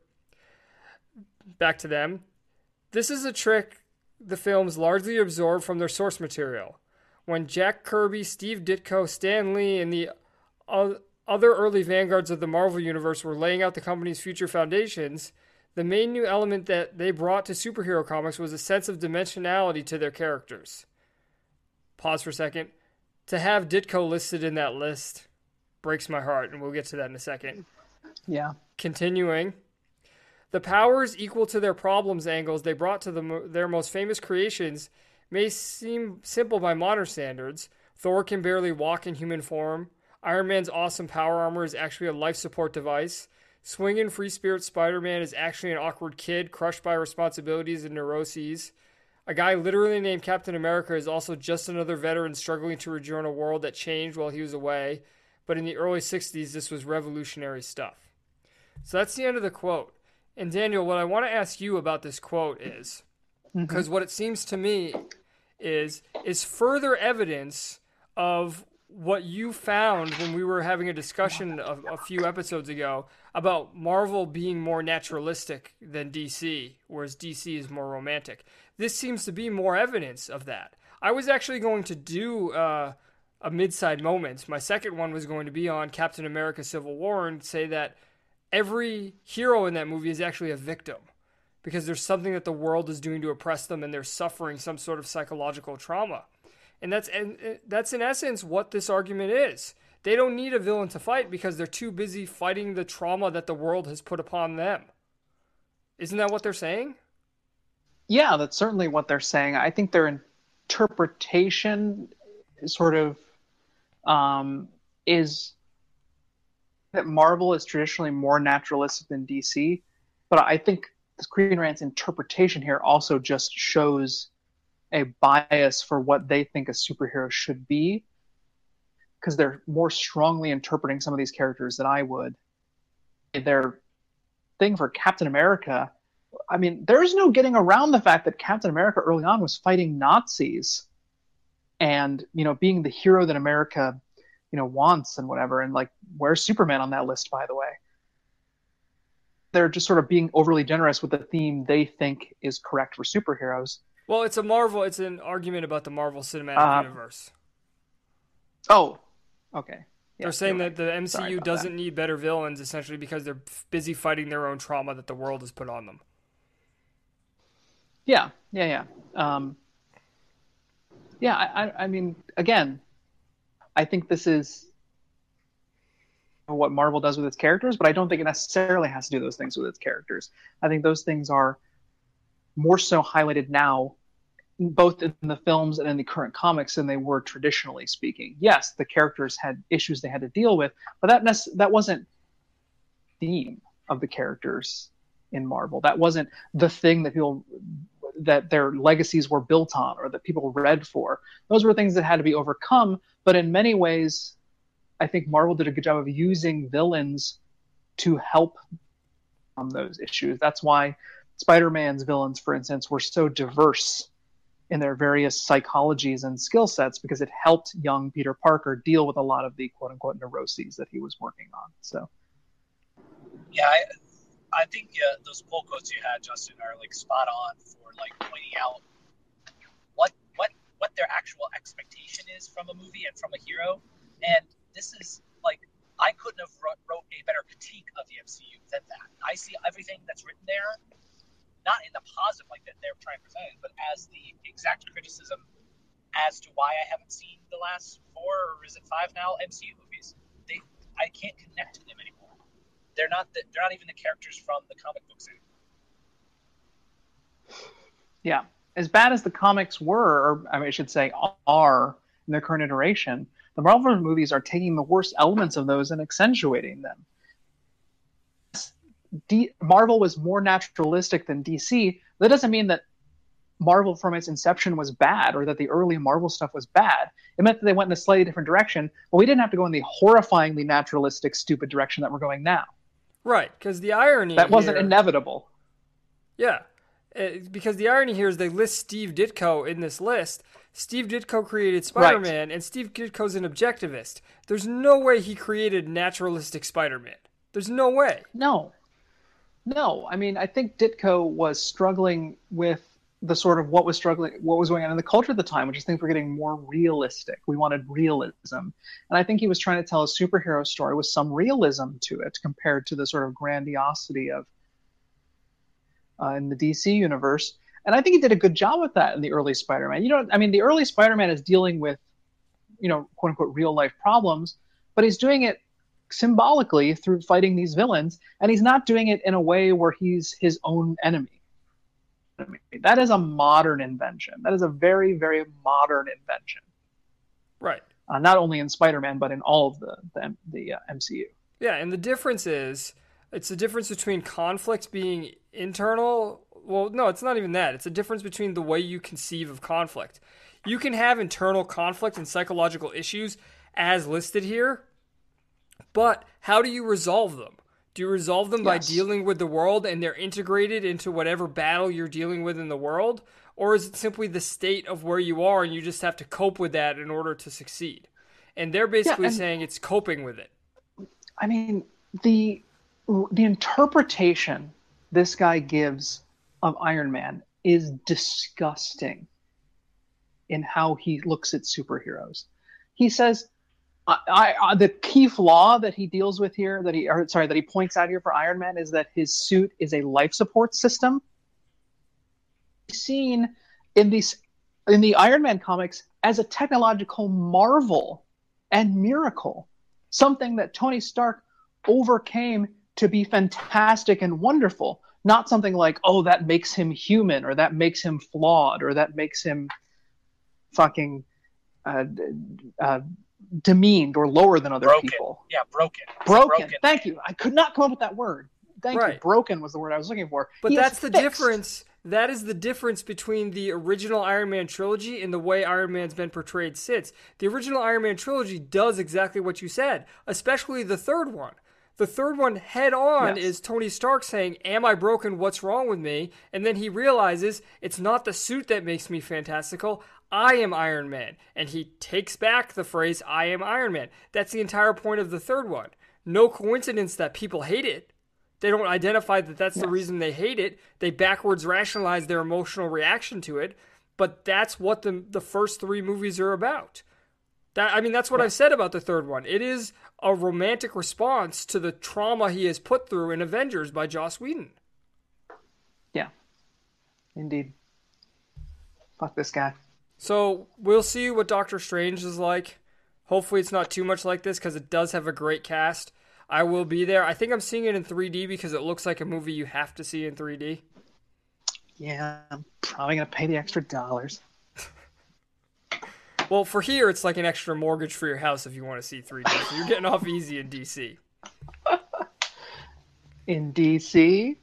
[SPEAKER 2] Back to them. This is a trick the films largely absorbed from their source material. When Jack Kirby, Steve Ditko, Stan Lee, and the other early vanguards of the Marvel Universe were laying out the company's future foundations, the main new element that they brought to superhero comics was a sense of dimensionality to their characters. Pause for a second. To have Ditko listed in that list breaks my heart, and we'll get to that in a second.
[SPEAKER 3] Yeah.
[SPEAKER 2] Continuing. The powers equal to their problems angles they brought to their most famous creations may seem simple by modern standards. Thor can barely walk in human form. Iron Man's awesome power armor is actually a life support device. Swingin' Free Spirit Spider-Man is actually an awkward kid crushed by responsibilities and neuroses. A guy literally named Captain America is also just another veteran struggling to rejoin a world that changed while he was away. But in the early 60s, this was revolutionary stuff. So that's the end of the quote. And Daniel, what I want to ask you about this quote is, because what it seems to me is further evidence of what you found when we were having a discussion a few episodes ago about Marvel being more naturalistic than DC, whereas DC is more romantic. This seems to be more evidence of that. I was actually going to do a mid-side moment. My second one was going to be on Captain America Civil War and say that every hero in that movie is actually a victim because there's something that the world is doing to oppress them and they're suffering some sort of psychological trauma. And that's in essence what this argument is. They don't need a villain to fight because they're too busy fighting the trauma that the world has put upon them. Isn't that what they're saying?
[SPEAKER 3] Yeah, that's certainly what they're saying. I think their interpretation sort of is that Marvel is traditionally more naturalistic than DC. But I think Screen Rant's interpretation here also just shows a bias for what they think a superhero should be, because they're more strongly interpreting some of these characters than I would. Their thing for Captain America, I mean, there's no getting around the fact that Captain America early on was fighting Nazis and, being the hero that America, wants and whatever. And where's Superman on that list, by the way? They're just sort of being overly generous with the theme they think is correct for superheroes.
[SPEAKER 2] Well, it's an argument about the Marvel Cinematic Universe.
[SPEAKER 3] Oh, okay. Yeah,
[SPEAKER 2] they're saying that
[SPEAKER 3] right.
[SPEAKER 2] the MCU doesn't need better villains, essentially, because they're busy fighting their own trauma that the world has put on them.
[SPEAKER 3] Yeah. I mean, again, I think this is what Marvel does with its characters, but I don't think it necessarily has to do those things with its characters. I think those things are more so highlighted now, both in the films and in the current comics, than they were traditionally speaking. Yes, the characters had issues they had to deal with, but that wasn't the theme of the characters in Marvel. That wasn't the thing that their legacies were built on or that people read for. Those were things that had to be overcome, but in many ways, I think Marvel did a good job of using villains to help on those issues. That's why Spider-Man's villains, for instance, were so diverse in their various psychologies and skill sets, because it helped young Peter Parker deal with a lot of the quote-unquote neuroses that he was working on. So,
[SPEAKER 4] yeah, I think those pull quotes you had, Justin, are spot on for pointing out what their actual expectation is from a movie and from a hero. And this is like, I couldn't have wrote a better critique of the MCU than that. I see everything that's written there, not in the positive like that they're trying to present it, but as the exact criticism as to why I haven't seen the last 4 or is it 5 now MCU movies. I can't connect to them anymore. They're not even the characters from the comic books anymore.
[SPEAKER 3] Yeah. As bad as the comics were, or I should say are in their current iteration, the Marvel movies are taking the worst elements of those and accentuating them. Marvel was more naturalistic than DC. That doesn't mean that Marvel from its inception was bad or that the early Marvel stuff was bad. It meant that they went in a slightly different direction, but we didn't have to go in the horrifyingly naturalistic, stupid direction that we're going now.
[SPEAKER 2] Right, because the irony
[SPEAKER 3] that wasn't
[SPEAKER 2] here,
[SPEAKER 3] inevitable.
[SPEAKER 2] Yeah, because the irony here is they list Steve Ditko in this list. Steve Ditko created Spider-Man, and Steve Ditko's an objectivist. There's no way he created naturalistic Spider-Man. There's no way.
[SPEAKER 3] No. I mean, I think Ditko was struggling with the sort of what was going on in the culture at the time, which is things were getting more realistic. We wanted realism. And I think he was trying to tell a superhero story with some realism to it compared to the sort of grandiosity of in the DC universe. And I think he did a good job with that in the early Spider-Man. The early Spider-Man is dealing with, quote unquote, real life problems, but he's doing it symbolically through fighting these villains. And he's not doing it in a way where he's his own enemy. That is a modern invention. That is a very, very modern invention.
[SPEAKER 2] Right.
[SPEAKER 3] Not only in Spider-Man, but in all of the MCU.
[SPEAKER 2] Yeah, and the difference is, it's the difference between conflict being internal. Well, no, it's not even that. It's a difference between the way you conceive of conflict. You can have internal conflict and psychological issues as listed here, but how do you resolve them? Do you resolve them by dealing with the world and they're integrated into whatever battle you're dealing with in the world? Or is it simply the state of where you are and you just have to cope with that in order to succeed? And they're basically saying it's coping with it.
[SPEAKER 3] I mean, the interpretation this guy gives of Iron Man is disgusting in how he looks at superheroes. He says, the key flaw that he deals with here, that he points out here for Iron Man, is that his suit is a life support system. Seen in the Iron Man comics as a technological marvel and miracle, something that Tony Stark overcame to be fantastic and wonderful, not something like, oh, that makes him human, or that makes him flawed, or that makes him fucking demeaned or lower than other people.
[SPEAKER 4] Yeah, broken.
[SPEAKER 3] Broken. Thank you. I could not come up with that word. Thank you. Broken was the word I was looking for.
[SPEAKER 2] But that's the difference. That is the difference between the original Iron Man trilogy and the way Iron Man's been portrayed since. The original Iron Man trilogy does exactly what you said, especially the third one. The third one head on is Tony Stark saying, am I broken? What's wrong with me? And then he realizes it's not the suit that makes me fantastical. I am Iron Man. And he takes back the phrase, I am Iron Man. That's the entire point of the third one. No coincidence that people hate it. They don't identify that that's the reason they hate it. They backwards rationalize their emotional reaction to it. But that's what the first 3 movies are about. That's what I've said about the third one. It is a romantic response to the trauma he has put through in Avengers by Joss Whedon.
[SPEAKER 3] Yeah. Indeed. Fuck this guy.
[SPEAKER 2] So we'll see what Doctor Strange is like. Hopefully it's not too much like this because it does have a great cast. I will be there. I think I'm seeing it in 3D because it looks like a movie you have to see in 3D.
[SPEAKER 3] Yeah, I'm probably going to pay the extra dollars.
[SPEAKER 2] Well, for here, it's like an extra mortgage for your house if you want to see 3D. So you're getting off easy in DC.
[SPEAKER 3] In DC?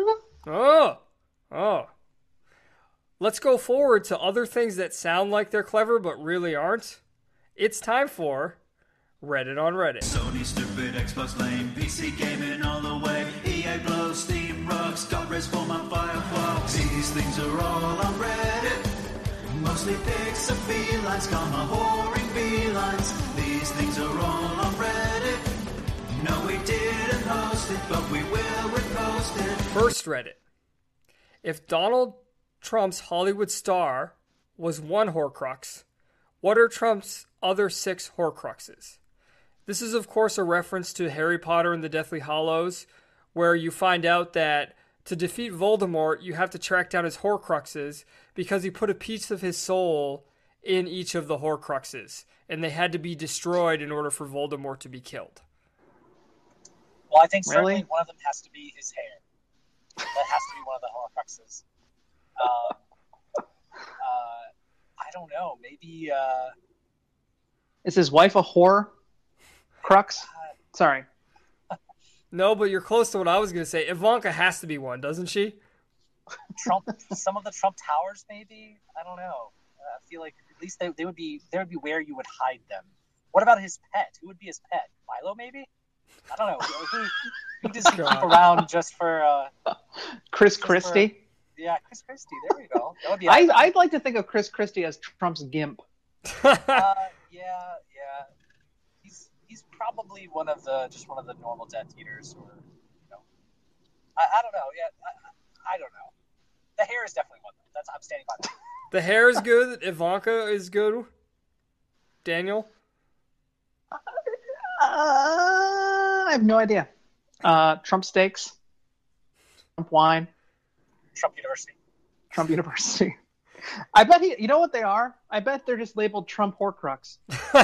[SPEAKER 2] Oh. Let's go forward to other things that sound like they're clever but really aren't. It's time for Reddit on Reddit.
[SPEAKER 7] Sony stupid, Xbox lame, PC gaming all the way. EA blows, Steam rocks, got Respawn on Firefox. These things are all on Reddit. Mostly pics of felines, comma whoring felines. These things are all on Reddit. No, we didn't host it, but we will repost it.
[SPEAKER 2] First Reddit. If Donald Trump's Hollywood star was one Horcrux. What are Trump's other 6 Horcruxes? This is, of course, a reference to Harry Potter and the Deathly Hallows, where you find out that to defeat Voldemort, you have to track down his Horcruxes because he put a piece of his soul in each of the Horcruxes, and they had to be destroyed in order for Voldemort to be killed.
[SPEAKER 4] Well, I think certainly
[SPEAKER 3] Really?
[SPEAKER 4] one of them has to be his hair. That has to be one of the Horcruxes. I don't know. Maybe.
[SPEAKER 3] Is his wife a whore? Crux? Sorry.
[SPEAKER 2] No, but you're close to what I was going to say. Ivanka has to be one, doesn't she?
[SPEAKER 4] Trump. Some of the Trump towers, maybe. I don't know. I feel like at least they would be where you would hide them. What about his pet? Who would be his pet? Milo, maybe. I don't know. Who does he keep around just for?
[SPEAKER 3] Chris Christie?
[SPEAKER 4] Yeah, Chris Christie. There we go. That would be.
[SPEAKER 3] I'd like to think of Chris Christie as Trump's gimp.
[SPEAKER 4] Yeah. He's probably one of the normal Death Eaters, or I don't know. Yeah, I don't know. The hair is definitely one. I'm standing by that.
[SPEAKER 2] The hair is good. Ivanka is good. Daniel?
[SPEAKER 3] I have no idea. Trump steaks. Trump wine.
[SPEAKER 4] Trump University.
[SPEAKER 3] Trump University. I bet you know what they are? I bet they're just labeled Trump Horcrux.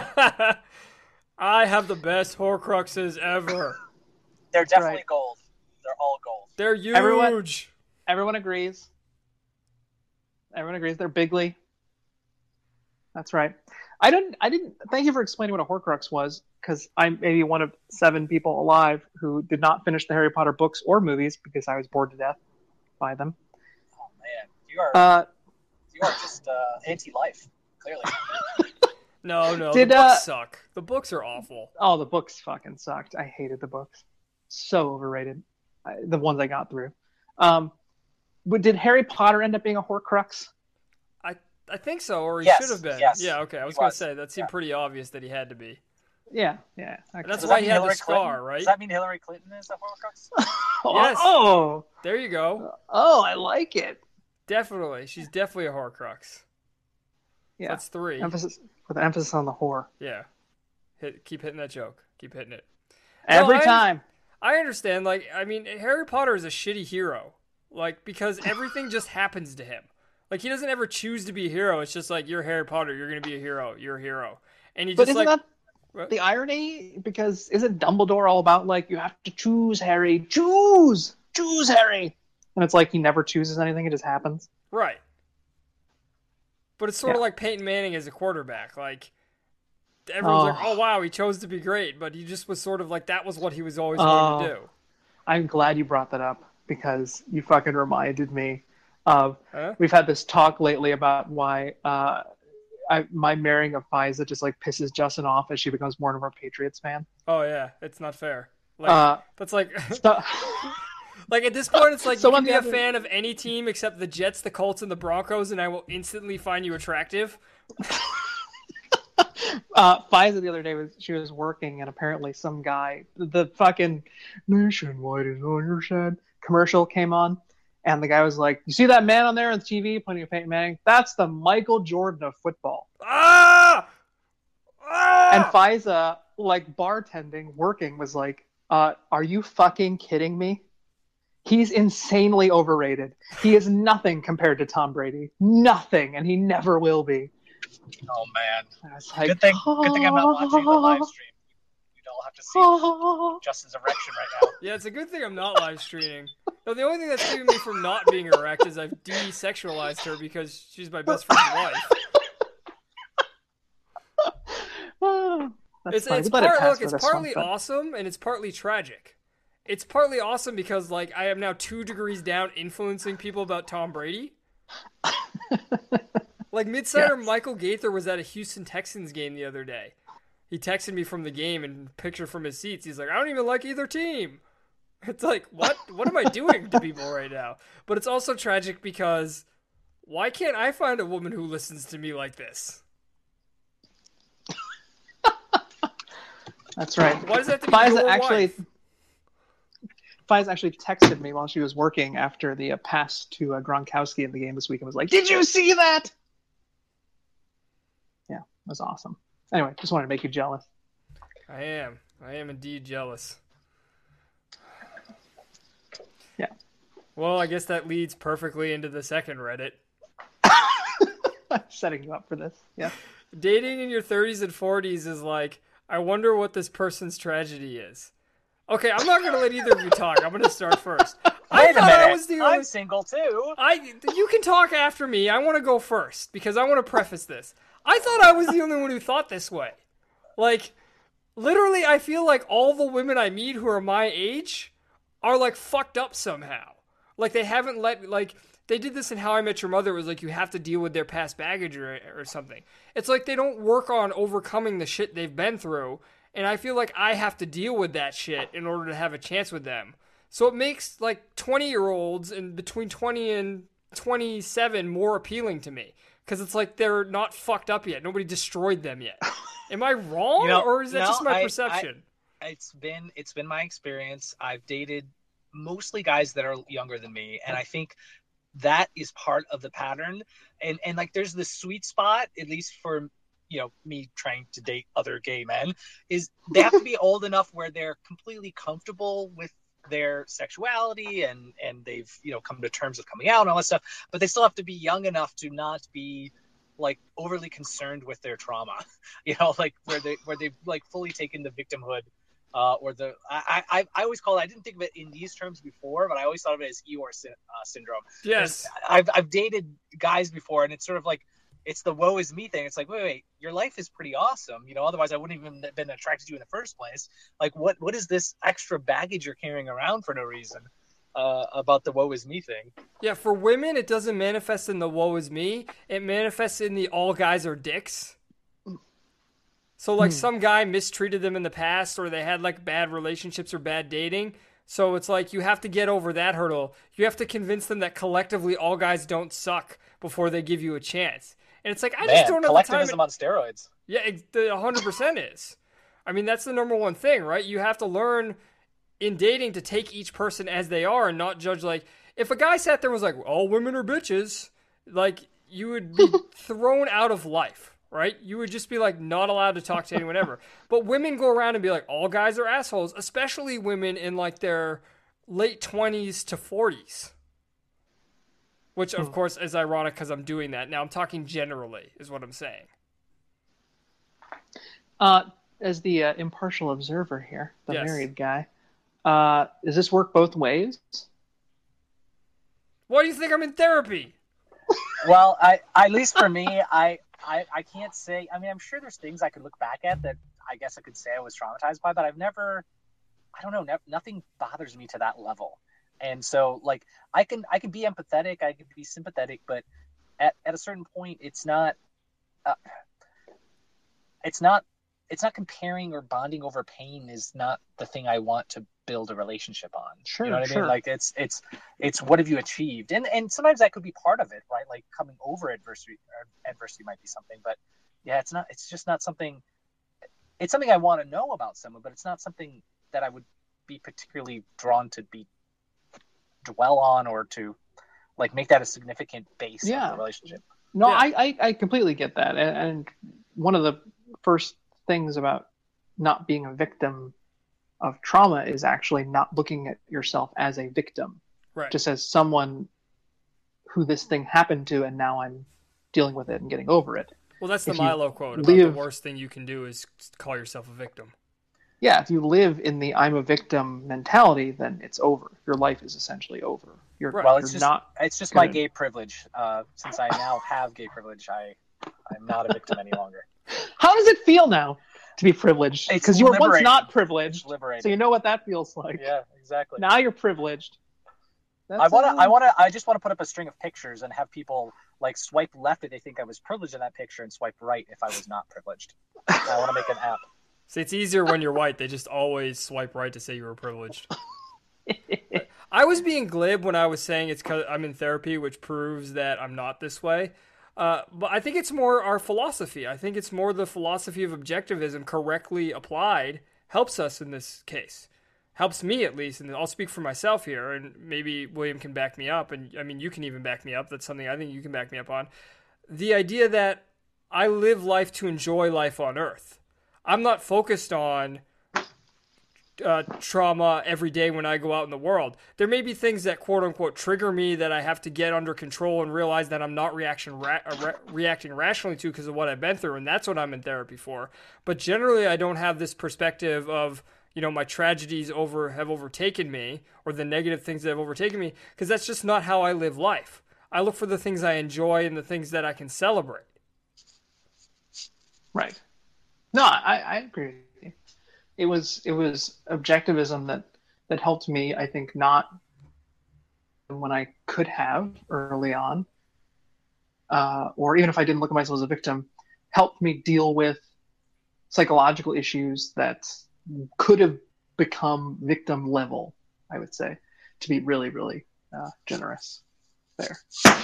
[SPEAKER 2] I have the best Horcruxes ever.
[SPEAKER 4] They're definitely
[SPEAKER 3] Right.
[SPEAKER 4] gold. They're all gold.
[SPEAKER 2] They're huge.
[SPEAKER 3] Everyone agrees. They're bigly. That's right. I didn't. Thank you for explaining what a Horcrux was, because I'm maybe one of 7 people alive who did not finish the Harry Potter books or movies because I was bored to death by them.
[SPEAKER 4] Oh man, you are just anti-life. Clearly.
[SPEAKER 2] No,
[SPEAKER 3] Did,
[SPEAKER 2] the books suck. The books are awful.
[SPEAKER 3] Oh, the books fucking sucked. I hated the books. So overrated. The ones I got through. But did Harry Potter end up being a Horcrux?
[SPEAKER 2] I think so, or he
[SPEAKER 4] Yes,
[SPEAKER 2] should have been.
[SPEAKER 4] yes,
[SPEAKER 2] Yeah, okay. I was
[SPEAKER 4] he
[SPEAKER 2] going to
[SPEAKER 4] was.
[SPEAKER 2] say, that seemed pretty obvious that he had to be.
[SPEAKER 3] Yeah. Okay.
[SPEAKER 2] That's
[SPEAKER 4] Does
[SPEAKER 2] why
[SPEAKER 4] that
[SPEAKER 2] he
[SPEAKER 4] mean
[SPEAKER 2] had the
[SPEAKER 4] Hillary
[SPEAKER 2] scar,
[SPEAKER 4] Clinton?
[SPEAKER 2] right?
[SPEAKER 4] Does that mean Hillary Clinton is a Horcrux?
[SPEAKER 2] Yes.
[SPEAKER 3] Oh,
[SPEAKER 2] There you go.
[SPEAKER 3] I like it.
[SPEAKER 2] Definitely. She's definitely a Horcrux.
[SPEAKER 3] Yeah.
[SPEAKER 2] That's 3.
[SPEAKER 3] Emphasis with emphasis on the whore.
[SPEAKER 2] Yeah. Keep hitting that joke. Keep hitting it.
[SPEAKER 3] Every
[SPEAKER 2] No,
[SPEAKER 3] time.
[SPEAKER 2] I understand. Like, I mean, Harry Potter is a shitty hero. Like, because everything just happens to him. Like, he doesn't ever choose to be a hero. It's just like, you're Harry Potter. You're going to be a hero. You're a hero. And you
[SPEAKER 3] But
[SPEAKER 2] just
[SPEAKER 3] isn't
[SPEAKER 2] like...
[SPEAKER 3] that the irony? Because isn't Dumbledore all about, like, you have to choose, Harry. Choose, Harry. And it's like he never chooses anything. It just happens.
[SPEAKER 2] Right. But it's sort of
[SPEAKER 3] Yeah.
[SPEAKER 2] like Peyton Manning as a quarterback. Like, everyone's like,
[SPEAKER 3] Oh.
[SPEAKER 2] oh, wow, he chose to be great. But he just was sort of like, that was what he was always going to do.
[SPEAKER 3] I'm glad you brought that up because you fucking reminded me of.
[SPEAKER 2] Huh?
[SPEAKER 3] We've had this talk lately about why my marrying of Faiza just like pisses Justin off as she becomes more of a Patriots fan.
[SPEAKER 2] Oh, yeah. It's not fair. Like, that's like...
[SPEAKER 3] So,
[SPEAKER 2] Like, at this point, it's like,
[SPEAKER 3] So
[SPEAKER 2] you
[SPEAKER 3] on
[SPEAKER 2] can be
[SPEAKER 3] the
[SPEAKER 2] a
[SPEAKER 3] other-
[SPEAKER 2] fan of any team except the Jets, the Colts, and the Broncos, and I will instantly find you attractive.
[SPEAKER 3] Faiza the other day she was working and apparently some guy, the fucking Nationwide is on your side commercial came on, and the guy was like, "You see that man on there on TV pointing at Peyton Manning? That's the Michael Jordan of football."
[SPEAKER 2] Ah!
[SPEAKER 3] And
[SPEAKER 2] Ah!
[SPEAKER 3] Faiza, like bartending, working, was like, "Are you fucking kidding me? He's insanely overrated. He is nothing compared to Tom Brady. Nothing, and he never will be."
[SPEAKER 4] Oh man.
[SPEAKER 3] And I was like,
[SPEAKER 4] Good thing I'm not watching the live stream. We'd all have to see Justin's erection right now.
[SPEAKER 2] Yeah, it's a good thing I'm not live streaming. No, the only thing that's keeping me from not being erect is I've desexualized her because she's my best friend's wife.
[SPEAKER 3] That's
[SPEAKER 2] It's
[SPEAKER 3] fine. We let it pass
[SPEAKER 2] look,
[SPEAKER 3] for
[SPEAKER 2] it's
[SPEAKER 3] this one,
[SPEAKER 2] partly
[SPEAKER 3] but-
[SPEAKER 2] awesome and it's partly tragic. It's partly awesome because, like, I am now 2 degrees down influencing people about Tom Brady. Like, Midsider Michael Gaither was at a Houston Texans game the other day. He texted me from the game and picture from his seats. He's like, I don't even like either team. It's like, what? What am I doing to people right now? But it's also tragic because why can't I find a woman who listens to me like this?
[SPEAKER 3] That's right.
[SPEAKER 2] Why does that have to be your wife?
[SPEAKER 3] Faiza actually texted me while she was working after the pass to Gronkowski in the game this week and was like, "Did you see that?" was awesome. Anyway, just wanted to make you jealous.
[SPEAKER 2] I am indeed jealous.
[SPEAKER 3] Yeah.
[SPEAKER 2] Well, I guess that leads perfectly into the second Reddit.
[SPEAKER 3] I'm setting you up for this. Yeah.
[SPEAKER 2] Dating in your 30s and 40s is like, I wonder what this person's tragedy is. Okay, I'm not going to let either of you talk. I'm going to start first.
[SPEAKER 4] Wait a minute.
[SPEAKER 2] I was the only...
[SPEAKER 4] I'm single too.
[SPEAKER 2] You can talk after me. I want to go first because I want to preface this. I thought I was the only one who thought this way. Like, literally, I feel like all the women I meet who are my age are, like, fucked up somehow. Like, they haven't they did this in How I Met Your Mother. It was like you have to deal with their past baggage or something. It's like they don't work on overcoming the shit they've been through, and I feel like I have to deal with that shit in order to have a chance with them. So it makes, like, 20-year-olds and between 20 and 27 more appealing to me. Because it's like they're not fucked up yet. Nobody destroyed them yet. Am I wrong, or is that just my perception?
[SPEAKER 4] It's been my experience. I've dated mostly guys that are younger than me, and I think that is part of the pattern. And like, there's this sweet spot, at least for me trying to date other gay men, is they have to be old enough where they're completely comfortable with their sexuality and they've come to terms with coming out and all that stuff, but they still have to be young enough to not be like overly concerned with their trauma, like where they've like fully taken the victimhood or the I always call it, I didn't think of it in these terms before, but I always thought of it as Eeyore syndrome.
[SPEAKER 2] Yes.
[SPEAKER 4] I've dated guys before, and it's sort of like, it's the woe is me thing. It's like, wait, your life is pretty awesome. Otherwise I wouldn't even have been attracted to you in the first place. Like, what is this extra baggage you're carrying around for no reason about the woe is me thing?
[SPEAKER 2] Yeah, for women, it doesn't manifest in the woe is me. It manifests in the all guys are dicks. So, like, some guy mistreated them in the past, or they had, like, bad relationships or bad dating. So it's like you have to get over that hurdle. You have to convince them that collectively all guys don't suck before they give you a chance. And it's like, I just don't have the time.
[SPEAKER 4] Collectivism on steroids.
[SPEAKER 2] Yeah, it 100% is. I mean, that's the number one thing, right? You have to learn in dating to take each person as they are and not judge. Like, if a guy sat there and was like, all women are bitches, like, you would be thrown out of life, right? You would just be, like, not allowed to talk to anyone ever. But women go around and be like, all guys are assholes, especially women in, like, their late 20s to 40s. Which, of course, is ironic because I'm doing that. Now, I'm talking generally, is what I'm saying.
[SPEAKER 3] As the impartial observer here, the married guy, does this work both ways?
[SPEAKER 2] Why do you think I'm in therapy?
[SPEAKER 4] Well, at least for me, I can't say. I mean, I'm sure there's things I could look back at that I guess I could say I was traumatized by, but I don't know, nothing bothers me to that level. And so, like, I can be empathetic, I can be sympathetic, but at a certain point, it's not comparing or bonding over pain is not the thing I want to build a relationship on.
[SPEAKER 3] Sure,
[SPEAKER 4] you know what I mean? Like, it's what have you achieved? And sometimes that could be part of it, right? Like, coming over adversity might be something, but yeah, it's just not something. It's something I want to know about someone, but it's not something that I would be particularly drawn to dwell on or to, like, make that a significant base of the relationship.
[SPEAKER 3] No, yeah. I completely get that. And one of the first things about not being a victim of trauma is actually not looking at yourself as a victim,
[SPEAKER 2] right?
[SPEAKER 3] Just as someone who this thing happened to, and now I'm dealing with it and getting over it.
[SPEAKER 2] Well, that's the Milo quote about the worst thing you can do is call yourself a victim.
[SPEAKER 3] Yeah, if you live in the I'm a victim mentality, then it's over. Your life is essentially over.
[SPEAKER 4] It's just my gay privilege. Since I now have gay privilege, I'm not a victim any longer.
[SPEAKER 3] How does it feel now to be privileged? Because you were once not privileged, so you know what that feels like.
[SPEAKER 4] Yeah, exactly.
[SPEAKER 3] Now you're privileged.
[SPEAKER 4] I just want to put up a string of pictures and have people, like, swipe left if they think I was privileged in that picture, and swipe right if I was not privileged. I want to make an app.
[SPEAKER 2] See, it's easier when you're white. They just always swipe right to say you were privileged. I was being glib when I was saying it's because I'm in therapy, which proves that I'm not this way. But I think it's more our philosophy. I think it's more the philosophy of objectivism correctly applied helps us in this case. Helps me, at least, and I'll speak for myself here, and maybe William can back me up, and I mean, you can even back me up. That's something I think you can back me up on. The idea that I live life to enjoy life on Earth. I'm not focused on trauma every day when I go out in the world. There may be things that quote unquote trigger me that I have to get under control and realize that I'm not reacting rationally to because of what I've been through, and that's what I'm in therapy for. But generally, I don't have this perspective of, you know, my tragedies have overtaken me, or the negative things that have overtaken me, because that's just not how I live life. I look for the things I enjoy and the things that I can celebrate.
[SPEAKER 3] Right. No, I agree with you. It was objectivism that helped me, I think, not when I could have early on, or even if I didn't look at myself as a victim, helped me deal with psychological issues that could have become victim level, I would say, to be really, really generous there.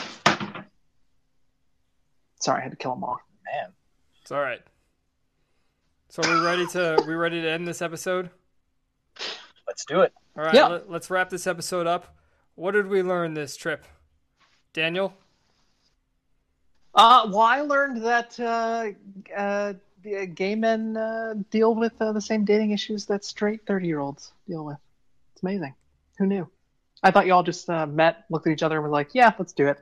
[SPEAKER 3] Sorry, I had to kill them all.
[SPEAKER 4] Man.
[SPEAKER 2] It's all right. So we ready to end this episode?
[SPEAKER 4] Let's do it.
[SPEAKER 2] All right,
[SPEAKER 3] Yeah.
[SPEAKER 2] let's wrap this episode up. What did we learn this trip? Daniel?
[SPEAKER 3] Well, I learned that gay men deal with the same dating issues that straight 30-year-olds deal with. It's amazing. Who knew? I thought you all just met, looked at each other, and were like, yeah, let's do it.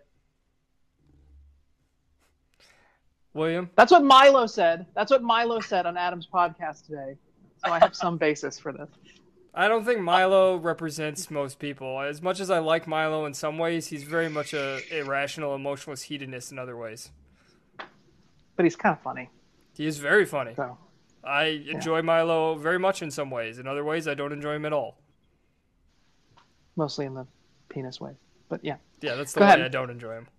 [SPEAKER 2] William?
[SPEAKER 3] That's what Milo said. That's what Milo said on Adam's podcast today. So I have some basis for this.
[SPEAKER 2] I don't think Milo represents most people. As much as I like Milo in some ways, he's very much a irrational, emotionless hedonist in other ways.
[SPEAKER 3] But he's kind of funny.
[SPEAKER 2] He is very funny.
[SPEAKER 3] So
[SPEAKER 2] I enjoy Milo very much in some ways. In other ways, I don't enjoy him at all.
[SPEAKER 3] mostly in the penis way. But yeah.
[SPEAKER 2] Yeah, that's the
[SPEAKER 3] Go
[SPEAKER 2] way
[SPEAKER 3] ahead.
[SPEAKER 2] I don't enjoy him.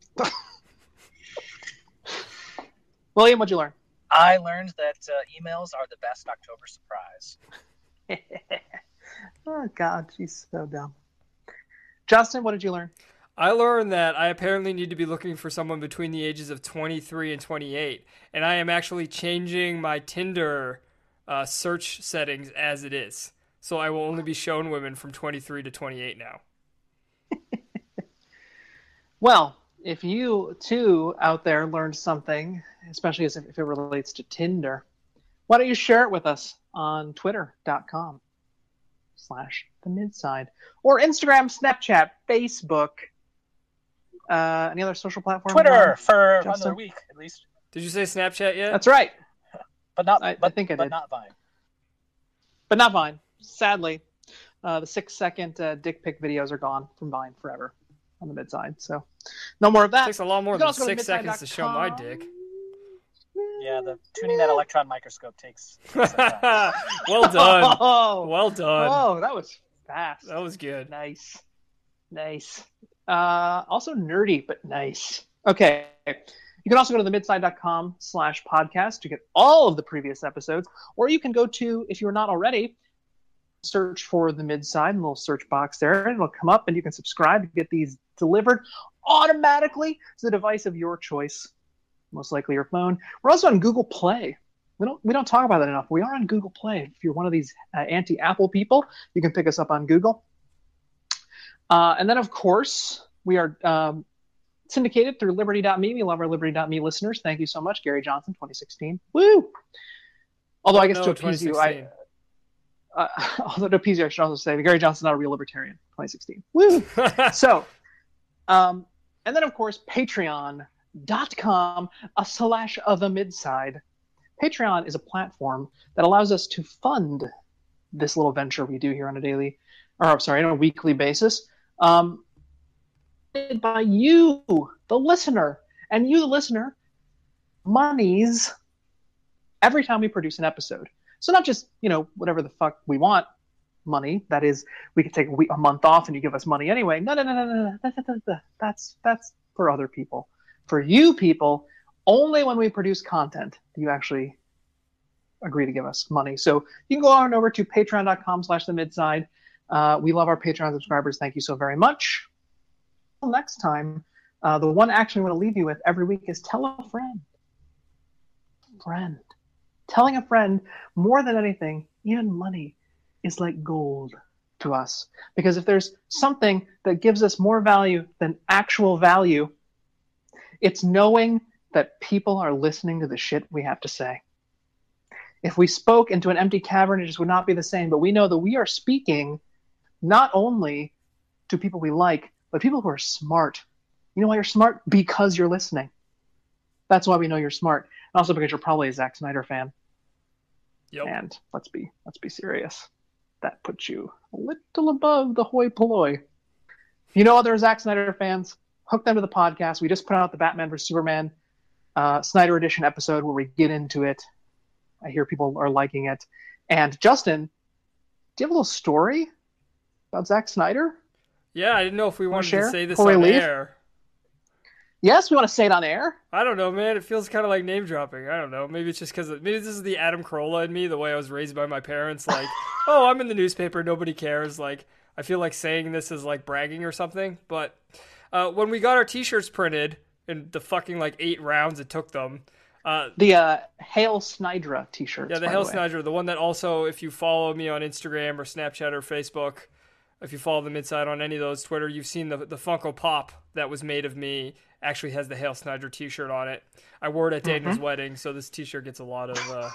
[SPEAKER 3] William, what'd you learn?
[SPEAKER 4] I learned that emails are the best October surprise.
[SPEAKER 3] Oh, God, she's so dumb. Justin, what did you learn?
[SPEAKER 2] I learned that I apparently need to be looking for someone between the ages of 23 and 28, and I am actually changing my Tinder search settings as it is. So I will only be shown women from 23 to 28 now.
[SPEAKER 3] Well, if you, too, out there learned something, especially if it relates to Tinder, why don't you share it with us on twitter.com/themidside or Instagram, Snapchat, Facebook, any other social platform?
[SPEAKER 4] Twitter for
[SPEAKER 3] Justin?
[SPEAKER 4] another week at least,
[SPEAKER 2] Did you say Snapchat yet?
[SPEAKER 3] That's right.
[SPEAKER 4] but not.
[SPEAKER 3] I think I
[SPEAKER 4] but
[SPEAKER 3] did.
[SPEAKER 4] not Vine.
[SPEAKER 3] But not Vine. Sadly, the 6-second dick pic videos are gone from Vine forever on the midside. So no more of that.
[SPEAKER 2] It takes a lot more
[SPEAKER 3] You can
[SPEAKER 2] than
[SPEAKER 3] also go to
[SPEAKER 2] 6 seconds to show my dick.
[SPEAKER 4] Yeah, the tuning that electron microscope takes some time.
[SPEAKER 2] Well done.
[SPEAKER 3] Oh,
[SPEAKER 2] Well done.
[SPEAKER 3] oh, that was fast.
[SPEAKER 2] That was good.
[SPEAKER 3] Nice. Also nerdy, but nice. Okay. You can also go to themidside.com/podcast to get all of the previous episodes, or you can go to, if you're not already, search for The Midside in the little search box there, and it'll come up, and you can subscribe to get these delivered automatically to the device of your choice, most likely your phone. We're also on Google Play. We don't talk about that enough. We are on Google Play. If you're one of these anti-Apple people, you can pick us up on Google. And then, of course, we are syndicated through Liberty.me. We love our Liberty.me listeners. Thank you so much, Gary Johnson, 2016. Woo! Although I guess to appease you, although to appease you, I should also say that Gary Johnson's not a real libertarian, 2016. Woo! So, and then, of course, Patreon.com/themidside. Patreon is a platform that allows us to fund this little venture we do here on a weekly basis. By you, the listener, and you, the listener, monies every time we produce an episode. So not just, whatever the fuck we want money. That is, we could take a month off and you give us money anyway. No. That's for other people. For you people, only when we produce content do you actually agree to give us money. So you can go on over to patreon.com/themidside. We love our Patreon subscribers. Thank you so very much. Until next time, the one action we want to leave you with every week is tell a friend. Telling a friend, more than anything, even money, is like gold to us. Because if there's something that gives us more value than actual value, it's knowing that people are listening to the shit we have to say. If we spoke into an empty cavern, it just would not be the same. But we know that we are speaking not only to people we like, but people who are smart. You know why you're smart? Because you're listening. That's why we know you're smart. And also because you're probably a Zack Snyder fan.
[SPEAKER 2] Yep.
[SPEAKER 3] And let's be serious. That puts you a little above the hoi polloi. You know other Zack Snyder fans? Hook them to the podcast. We just put out the Batman vs Superman Snyder Edition episode where we get into it. I hear people are liking it. And Justin, do you have a little story about Zack Snyder?
[SPEAKER 2] Yeah, I didn't know if we wanted to say this
[SPEAKER 3] before we
[SPEAKER 2] on
[SPEAKER 3] leave?
[SPEAKER 2] air.
[SPEAKER 3] Yes, we want to say it on air.
[SPEAKER 2] I don't know, man. It feels kind of like name dropping. I don't know. Maybe it's just because maybe this is the Adam Carolla in me, the way I was raised by my parents. Like, oh, I'm in the newspaper, nobody cares. Like, I feel like saying this is like bragging or something. But when we got our T-shirts printed in the fucking like 8 rounds it took them.
[SPEAKER 3] The Hail Snydra T-shirts.
[SPEAKER 2] Yeah, the Hail Snydra, the one that also, if you follow me on Instagram or Snapchat or Facebook, if you follow the Midside on any of those, Twitter, you've seen the Funko Pop that was made of me actually has the Hail Snydra T-shirt on it. I wore it at Daniel's wedding, so this T-shirt gets a lot of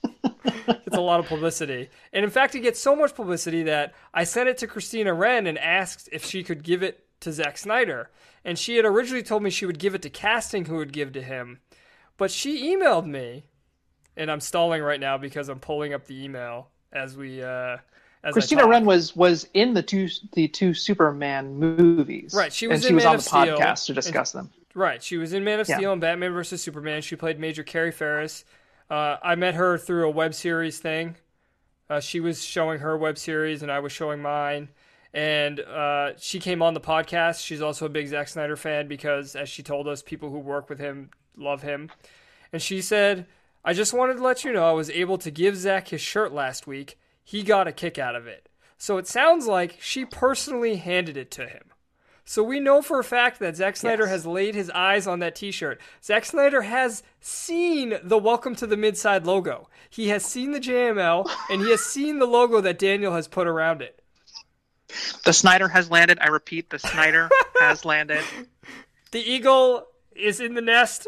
[SPEAKER 2] publicity. And in fact, it gets so much publicity that I sent it to Christina Wren and asked if she could give it to Zack Snyder. And she had originally told me she would give it to casting, who would give to him. But she emailed me, and I'm stalling right now because I'm pulling up the email as we
[SPEAKER 3] Christina Wren was in the two Superman movies.
[SPEAKER 2] Right, she was
[SPEAKER 3] on the
[SPEAKER 2] of Steel,
[SPEAKER 3] podcast to discuss them.
[SPEAKER 2] Right, she was in Man of Steel and Batman vs Superman. She played Major Carrie Ferris. I met her through a web series thing. She was showing her web series, and I was showing mine. And she came on the podcast. She's also a big Zack Snyder fan because, as she told us, people who work with him love him. And she said, I just wanted to let you know I was able to give Zack his shirt last week. He got a kick out of it. So it sounds like she personally handed it to him. So we know for a fact that Zack Snyder has laid his eyes on that T-shirt. Zack Snyder has seen the Welcome to the Midside logo. He has seen the JML, and he has seen the logo that Daniel has put around it.
[SPEAKER 3] The Snyder has landed. I repeat, the Snyder has landed.
[SPEAKER 2] The eagle is in the nest.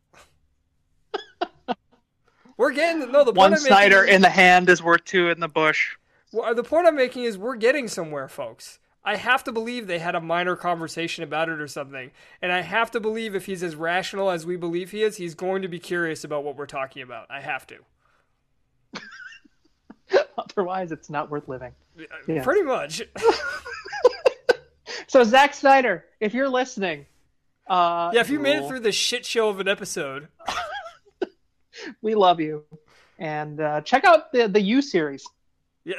[SPEAKER 2] We're getting the point.
[SPEAKER 3] One Snyder in the hand is worth 2 in the bush.
[SPEAKER 2] Well, the point I'm making is we're getting somewhere, folks. I have to believe they had a minor conversation about it or something. And I have to believe if he's as rational as we believe he is, he's going to be curious about what we're talking about. I have to.
[SPEAKER 3] Otherwise, it's not worth living.
[SPEAKER 2] Yes. Pretty much.
[SPEAKER 3] So, Zack Snyder, if you're listening...
[SPEAKER 2] if you made it through the shit show of an episode...
[SPEAKER 3] we love you. And check out the U series.
[SPEAKER 2] Yeah.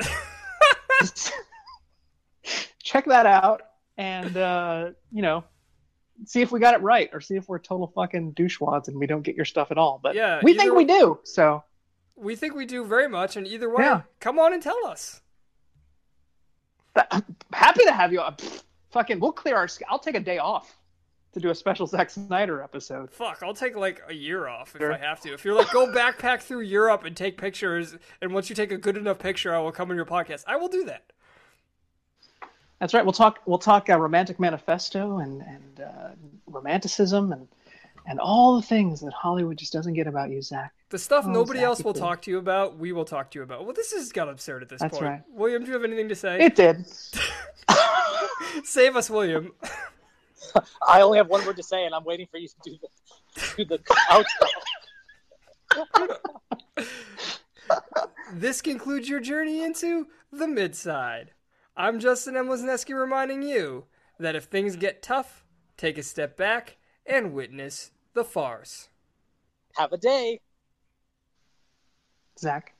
[SPEAKER 3] Check that out and, see if we got it right or see if we're total fucking douchewads and we don't get your stuff at all. But we think we do, so...
[SPEAKER 2] We think we do very much, and either way, come on and tell us.
[SPEAKER 3] I'm happy to have you. We'll clear our... I'll take a day off to do a special Zack Snyder episode.
[SPEAKER 2] Fuck, I'll take like a year off if I have to. If you're like, go backpack through Europe and take pictures, and once you take a good enough picture, I will come on your podcast. I will do that.
[SPEAKER 3] That's right. We'll talk Romantic Manifesto and romanticism and all the things that Hollywood just doesn't get about you, Zach.
[SPEAKER 2] The stuff nobody else will talk to you about, we will talk to you about. Well, this has got absurd at this point.
[SPEAKER 3] That's right.
[SPEAKER 2] William, do you have anything to say?
[SPEAKER 3] It did.
[SPEAKER 2] Save us, William.
[SPEAKER 4] I only have one word to say, and I'm waiting for you to do the outro.
[SPEAKER 2] This concludes your journey into the Midside. I'm Justin M. Wisniewski reminding you that if things get tough, take a step back and witness the farce.
[SPEAKER 4] Have a day.
[SPEAKER 3] Zach.